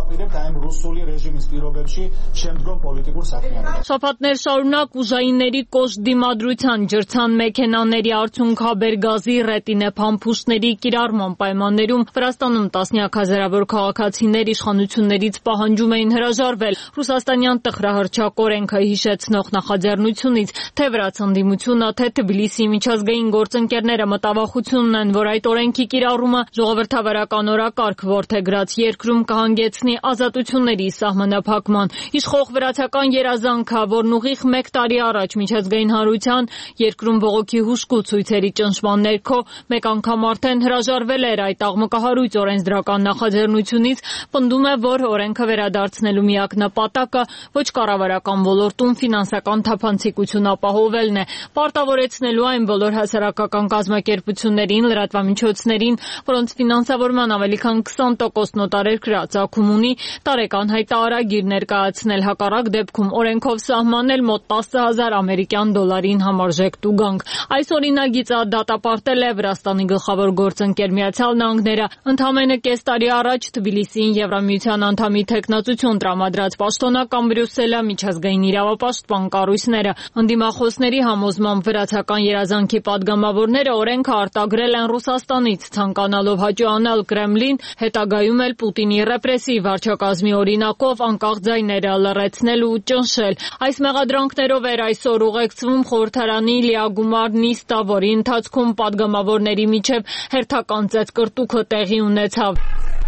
Շաբաթներ շարունակ ուժայինների կոշտ դիմադրության, ջրցան մեքենաների, արդյունքաբեր գազի, ռետինե փամփուշտների կիրառման պայմաններում Վրաստանում տասնյակ հազարավոր քաղաքացիներ իշխանություններից պահանջում էին հրաժարվել ռուսաստանյան տխրահռչակ օրենքը հիշեցնող նախաձեռնությունից, թե վրաց ընդդիմությունը, թե Թբիլիսի միջազգային գործընկերները մտավախություն ունեն, որ այդ օրենքի կիրառումը ժողովրդավարական օրակարգ որդեգրած երկրում կհանգեցնի ազատությունների սահմանափակման։ Իշխող վրացական երազանքը, որն ուղիղ 1 տարի առաջ միջազգային հանրության երկրում բողոքի հուժկու ցույցերի ճնշման ներքո մեկ անգամ արդեն հրաժարվել էր այդ աղմկահարույց օրենսդրական նախաձեռնությունից, պնդում է, որ օրենքը վերադարձնելու միակ նպատակը ոչ կառավարական ոլորտում ֆինանսական թափանցիկություն ապահովելն է, պարտավորեցնելու այն բոլոր հասարակական կազմակերպություններին, լրատվամիջոցներին, որոնց ֆինանսավորման ավելի քան 20% նոտարերկրյա ծագում ունի, տարեկան հայտարարագիր ներկայացնել, հակառակ դեպքում օրենքով սահմանել մոտ 10,000 ամերիկյան դոլարին համարժեք տուգանք։ Այս օրինագիծը դատապարտել է Վրաստանի գլխավոր գործընկեր Միացյալ Նահանգները, ընդամենը կես տարի առաջ Թբիլիսիին Եվրամիության անդամի թեկնածություն տրամադրած պաշտոնական Բրյուսելը, միջազգային իրավապաշտպան կառույցները, ընդդիմախոսների համոզմամբ վրացական երազանքի падգամավորները օրենքը արտագրել են Ռուսաստանից, ցանկանալով հաճոյանալ Կրեմլին, հետագայում էլ Պուտինի ռեպրեսիվ վարչակազմի օրինակով անկախ ձայները լռեցնել ու ճնշել։ Այս մեղադրանքներով էր այսօր ուղեկցվում խորհրդարանի լիագումար նիստը, որի ընթացքում падգամավորների միջև հերթական ծեծկռտուքը տեղի ունեցավ։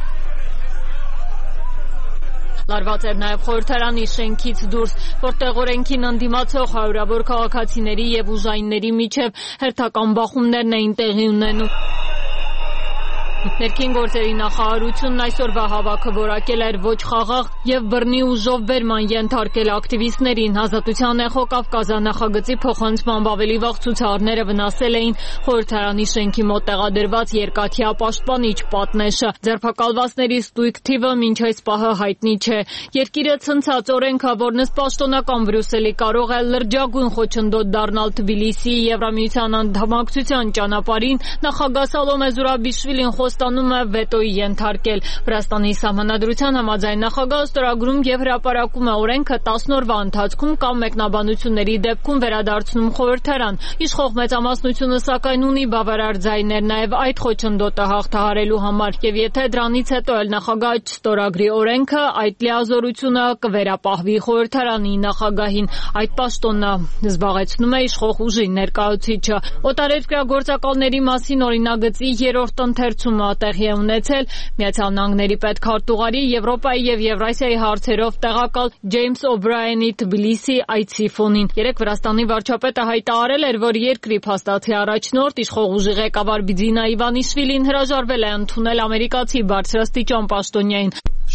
Լարված էր նաև խորհրդարանի շենքից դուրս, որտեղ օրենքին ընդդիմացող հարյուրավոր քաղաքացիների եւ ուժայինների միջև հերթական բախումներն էին տեղի ունենում։ Ներքին գործերի նախարարությունն այսօրվա հավաքը որակել էր ոչ խաղաղ եւ բռնի ուժով վերման ենթարկել ակտիվիստներին։ Ազատության էխո Կավկազա նախագծի փոխանցմամբ ավելի վաղ ցուցարարները վնասել էին խորհրդարանի շենքի մոտ տեղադրված երկաթյա պաշտպանիչ պատնեշը։ Ձերբակալվածների ստույգ թիվը մինչ այս պահը հայտնի չէ։ Երկիրը ցնցած օրենքը, որն ըստ պաշտոնական Բրյուսելի կարող է լրջագույն խոչընդոտ դառնալ Թբիլիսիի Եվրամիության անդամակցության ճանապարհին, նախագահ Սալոմե Զուրաբիշվիլին խոստանում է վետոյի ենթարկել։ Վրաստանի սահմանադրության համաձայն նախագահը ստորագրում եւ հրապարակում է օրենքը 10 օրվա ընթացքում կամ մեկնաբանությունների դեպքում վերադարձնում խորհրդարան։ Իշխող մեծամասնությունը սակայն ունի բավարար ձայներ նաեւ այդ խոչընդոտը հաղթահարելու համար, եւ եթե դրանից հետո էլ նախագահը չստորագրի օրենքը, այդ լիազորությունը կվերապահվի խորհրդարանի նախագահին։ Այդ պաշտոնը զբաղեցնում է իշխող ուժի ներկայացուցիչը։ Օտարերկրյա գործակալների մասին օրինագծի 3-րդ ընթերցումը հանդիպումը տեղի է ունեցել Միացյալ Նահանգների պետքարտուղարի Եվրոպայի եւ Եվրասիայի հարցերով տեղակալ Ջեյմս Օբրայենի Թբիլիսի այցի ֆոնին։ Երեկ Վրաստանի վարչապետը հայտարարել էր, որ երկրի փաստացի առաջնորդ իշխող ուժի ղեկավար Բիձինա Իվանիշվիլին հրաժարվել է ընդունել ամերիկացի բարձրաստիճան պաշտոնյային։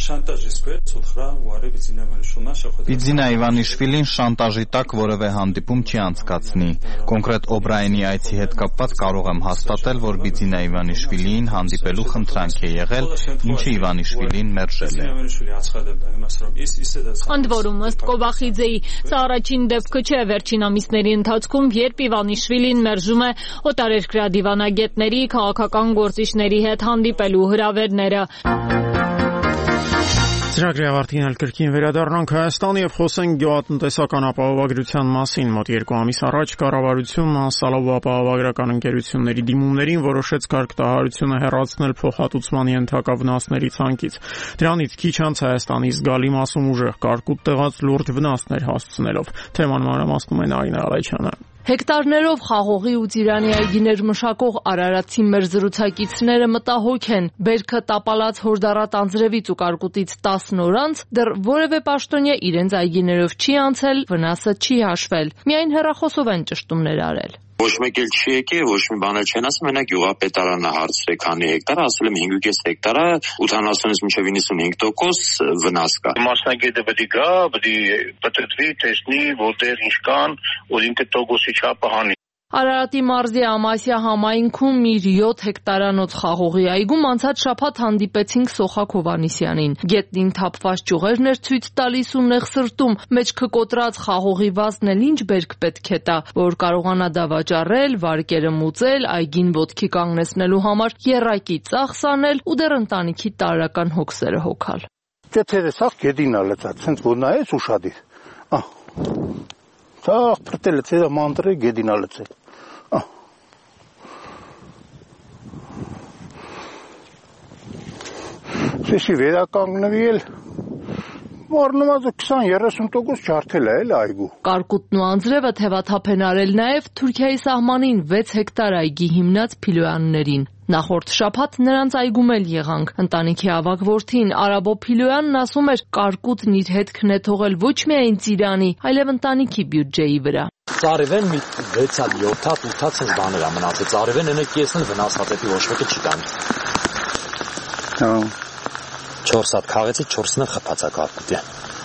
Բիձինա Իվանիշվիլին շանտաժի տակ որևէ հանդիպում չի անցկացնի։ Կոնկրետ Օբրայենի այցի հետ կապված կարող եմ հաստատել, որ Բիձինա Իվանիշվիլիին հանդիպելու խնդրանք է եղել, ինչը Իվանիշվիլին մերժել է։ Ընդ որում, ըստ Կոբախիձեի, սա առաջին դեպքը չէ վերջին ամիսների ընթացքում, երբ Իվանիշվիլին մերժում է օտարերկրյա դիվանագետների, քաղաքական գործիչների հետ հանդիպելու հրավերները։ Ծրագրի ավարտին էլ կրկին վերադառնանք Հայաստան եւ խոսենք գյուղատնտեսական ապահովագրության մասին։ Մոտ 2 ամիս առաջ կառավարությունն անցալով ապահովագրական ընկերությունների դիմումներին որոշեց կարգտահարությունը հեռացնել փոխհատուցման ենթակա վնասների ցանկից։ Դրանից քիչ անց Հայաստանի զգալի մասում ուժեղ կարկուտ տեղած լուրջ վնասներ հասցնելով։ Թեման մանրամասնում է Նարինե Ալեչյանը։ Հեկտարներով խաղողի ու ծիրանի այգիներ մշակող արարատցի մեր զրուցակիցները մտահոգ են։ Բերքը տապալած հորդառատ անձրևից ու կարկուտից 10 օր անց դեռ որևէ պաշտոնյա իրենց այգիներով չի անցել, վնասը չի հաշվել։ Միայն հեռախոսով են ճշտումներ արել։ Ոչ մեկ էլ չի եկել, ոչ մի բան էլ չեն ասում, մենակ գյուղապետարանը հարցրել քանի հեկտար, ասել եմ 5.5 հեկտարը 80-ից մինչև 95% վնաս կա։ Մասնագետը պետք է գա, պետք է պատրվի, տեսնի, որտեղ ինչ կան, որ ինքը տոկոսի չափը հանի։ Արարատի մարզի Ամասիա համայնքում իր 7 հեկտարանոց խաղողի այգում անցած շաբաթ հանդիպեցինք Սոխակ Հովհաննիսյանին։ Գետնին թափված ճյուղերն էր ցույց տալիս ու նեղ սրտում, մեջքը կոտրած խաղողի վազն էլ ինչ բերք պետք է տա, որ կարողանա դա վաճառել, վարկերը մուծել, այգին ոտքի կանգնեցնելու համար եռակի ծախս անել ու դեռ ընտանիքի տարրական հոգսերը հոգալ։ Դեպերը սաղ գեդին ալեցած, ցենց որ նայես ուշադիր։ Սաղ փրտել է ծերը մանտրը գեդին ալեցել։ Սեսի վերականգնվի էլ Մարնվածը 20-30% ջարդել է այգու։ Կարկուտն ու անձրևը թևաթափ են արել նաև Թուրքիայի սահմանին 6 հեկտար այգի հիմնած Փիլոյաններին։ Նախորդ շաբաթ նրանց այգում էլ եղանք։ Ընտանիքի ավագ որդին Արաբո Փիլոյանն ասում էր կարկուտն իր հետքն է թողել ոչ միայն ծիրանի, այլև ընտանիքի բյուջեի վրա։ Ծառիվեն մի 6-7-8 ցենց բաներ մնացել։ Ծառիվեն ինը կեսն վնասված է ոչ մեկը չի տան։ 4 հատ քաղեցի 4-ն խփացա կարկուտի։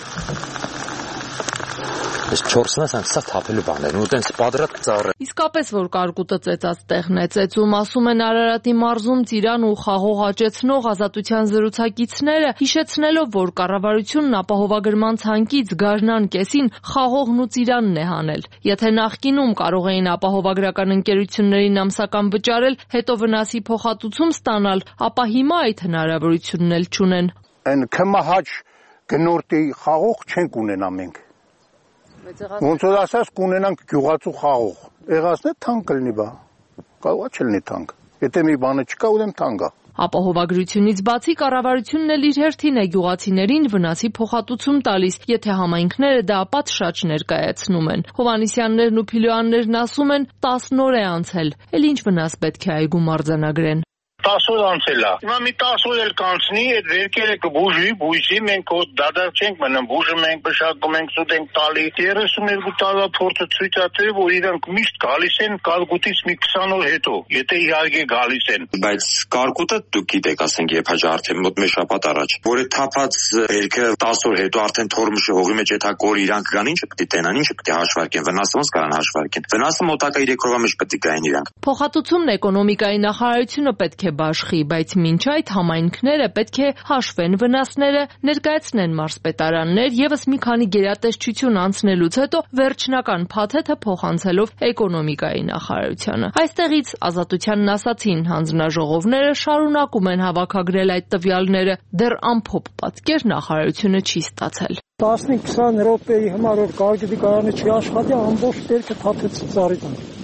Այս 4-ն ասա թափելու բաներ, ու տենց պատրատ ծառը։ Իսկապես որ կարկուտը ծեծած տեղն է ծեծում, ասում են Արարատի մարզում ծիրան ու խաղող աճեցնող Ազատության զրուցակիցները, հիշեցնելով, որ կառավարությունն ապահովագրման ցանկից գարնան կեսին խաղողն ու ծիրանն է հանել։ Եթե նախկինում կարող էին ապահովագրական ընկերություններին ամսական վճարել, հետո վնասի փոխհատուցում ստանալ, ապա հիմա այդ հնարավորությունն էլ չունեն։ Այն քմահաճ գնորդի խաղող չենք ունենա մենք։ Ոնց որ ասած կունենանք գյուղացու խաղող։ Եղածն է թանկ կլինի բա։ Կարող է չլինի թանկ։ Եթե մի բանը չկա, ուրեմն թանկ է։ Ապահովագրությունից բացի կառավարությունն էլ իր հերթին է գյուղացիներին վնասի փոխհատուցում տալիս, եթե համայնքները դա պատշաճ ներկայացնում են։ Հովհաննիսյաններն ու Փիլոյաններն ասում են 10 օր է անցել, էլ ինչ վնաս պետք է այգում արձանագրեն։ 10 օր անցել է։ Հիմա մի 10 օր էլ կանցնի, այդ վերքերը կբուժվի, բույսի, մենք դադար չենք մնում, բուժում ենք, բշակում ենք, սուտ ենք տալի։ 32 տարվա փորձը ցույց է տվել, որ իրանք միշտ գալիս են կարկուտից մի 20 օր հետո, եթե իհարկե գալիս են։ Բայց կարկուտը դուք գիտեք, ասենք, երբ աջարդել մոտ մի շաբաթ առաջ, որ այդ թափած վերքը 10 օր հետո արդեն թորմուշի հողի մեջ եթե կոր իրանք գան, ինչը պետք է տենան, ինչը պետք է հաշվարկեն, վնասը ոնց կարան հաշվարկեն։ Վնասը մոտակա 3 օրվա մեջ պետք է գային իրանք։ Փոխհատուցումն էկոնոմիկայի նախարարությունը պետք է բաշխի, բայց մինչ այդ համայնքները պետք է հաշվեն վնասները, ներկայացնեն մարզպետարաններ, եւս մի քանի գերատեսչություն անցնելուց հետո վերջնական փաթեթը փոխանցելով էկոնոմիկայի նախարարությանը։ Այստեղից Ազատությանն ասացին, հանձնաժողովները շարունակում են հավաքագրել այդ տվյալները, դեռ ամփոփ պատկեր նախարարությունը չի ստացել։ 10-20 րոպեի համար որ կարկուտի կայանը չի աշխատի, ամբողջ բերքը թափեց ծառի տան։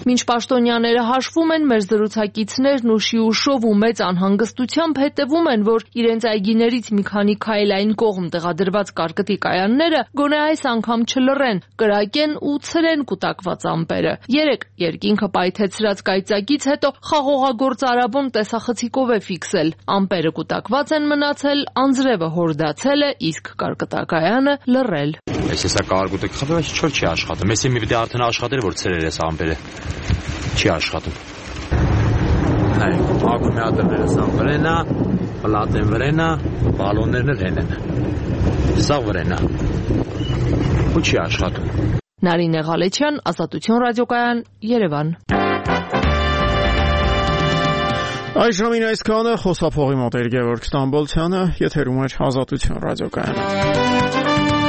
Մինչ պաշտոնյաները հաշվում են, մեր զրուցակիցներն ուշի ուշով ու մեծ անհանգստությամբ հետևում են, որ իրենց այգիներից մի քանի քայլ այն կողմ տեղադրված կարկտի կայանները գոնե այս անգամ չլռեն, կրակեն ու ցրեն կուտակված ամպերը։ Երեկ երկինքը պայթեցրած կայծակից հետո խաղողագործ Արաբոն տեսախցիկով է ֆիքսել։ Ամպերը կուտակված են մնացել, անձրևը հորդացել է, իսկ կարկտակայանը լռել։ Այսեսա կարկուտը խփել, բայց չոր չի աշխատում։ Մեսի մի պիտի արդեն աշխատեր, որ ցրեր էս ամպերը։ Չի աշխատում։ Նայեք, ակու մի հատ վերես ամպերենա, պլատեն վրենա, բալոններն էլ հեն են։ Սա վրենա։ Ու չի աշխատում։ Նարինե Ղալեչյան, Ազատություն ռադիոկայան, Երևան։ Այժմին այսքանը, խոսափողի մոտ էր Գևորգ Ստամբոլցյանը, եթերում էր Ազատություն ռադիոկայանը։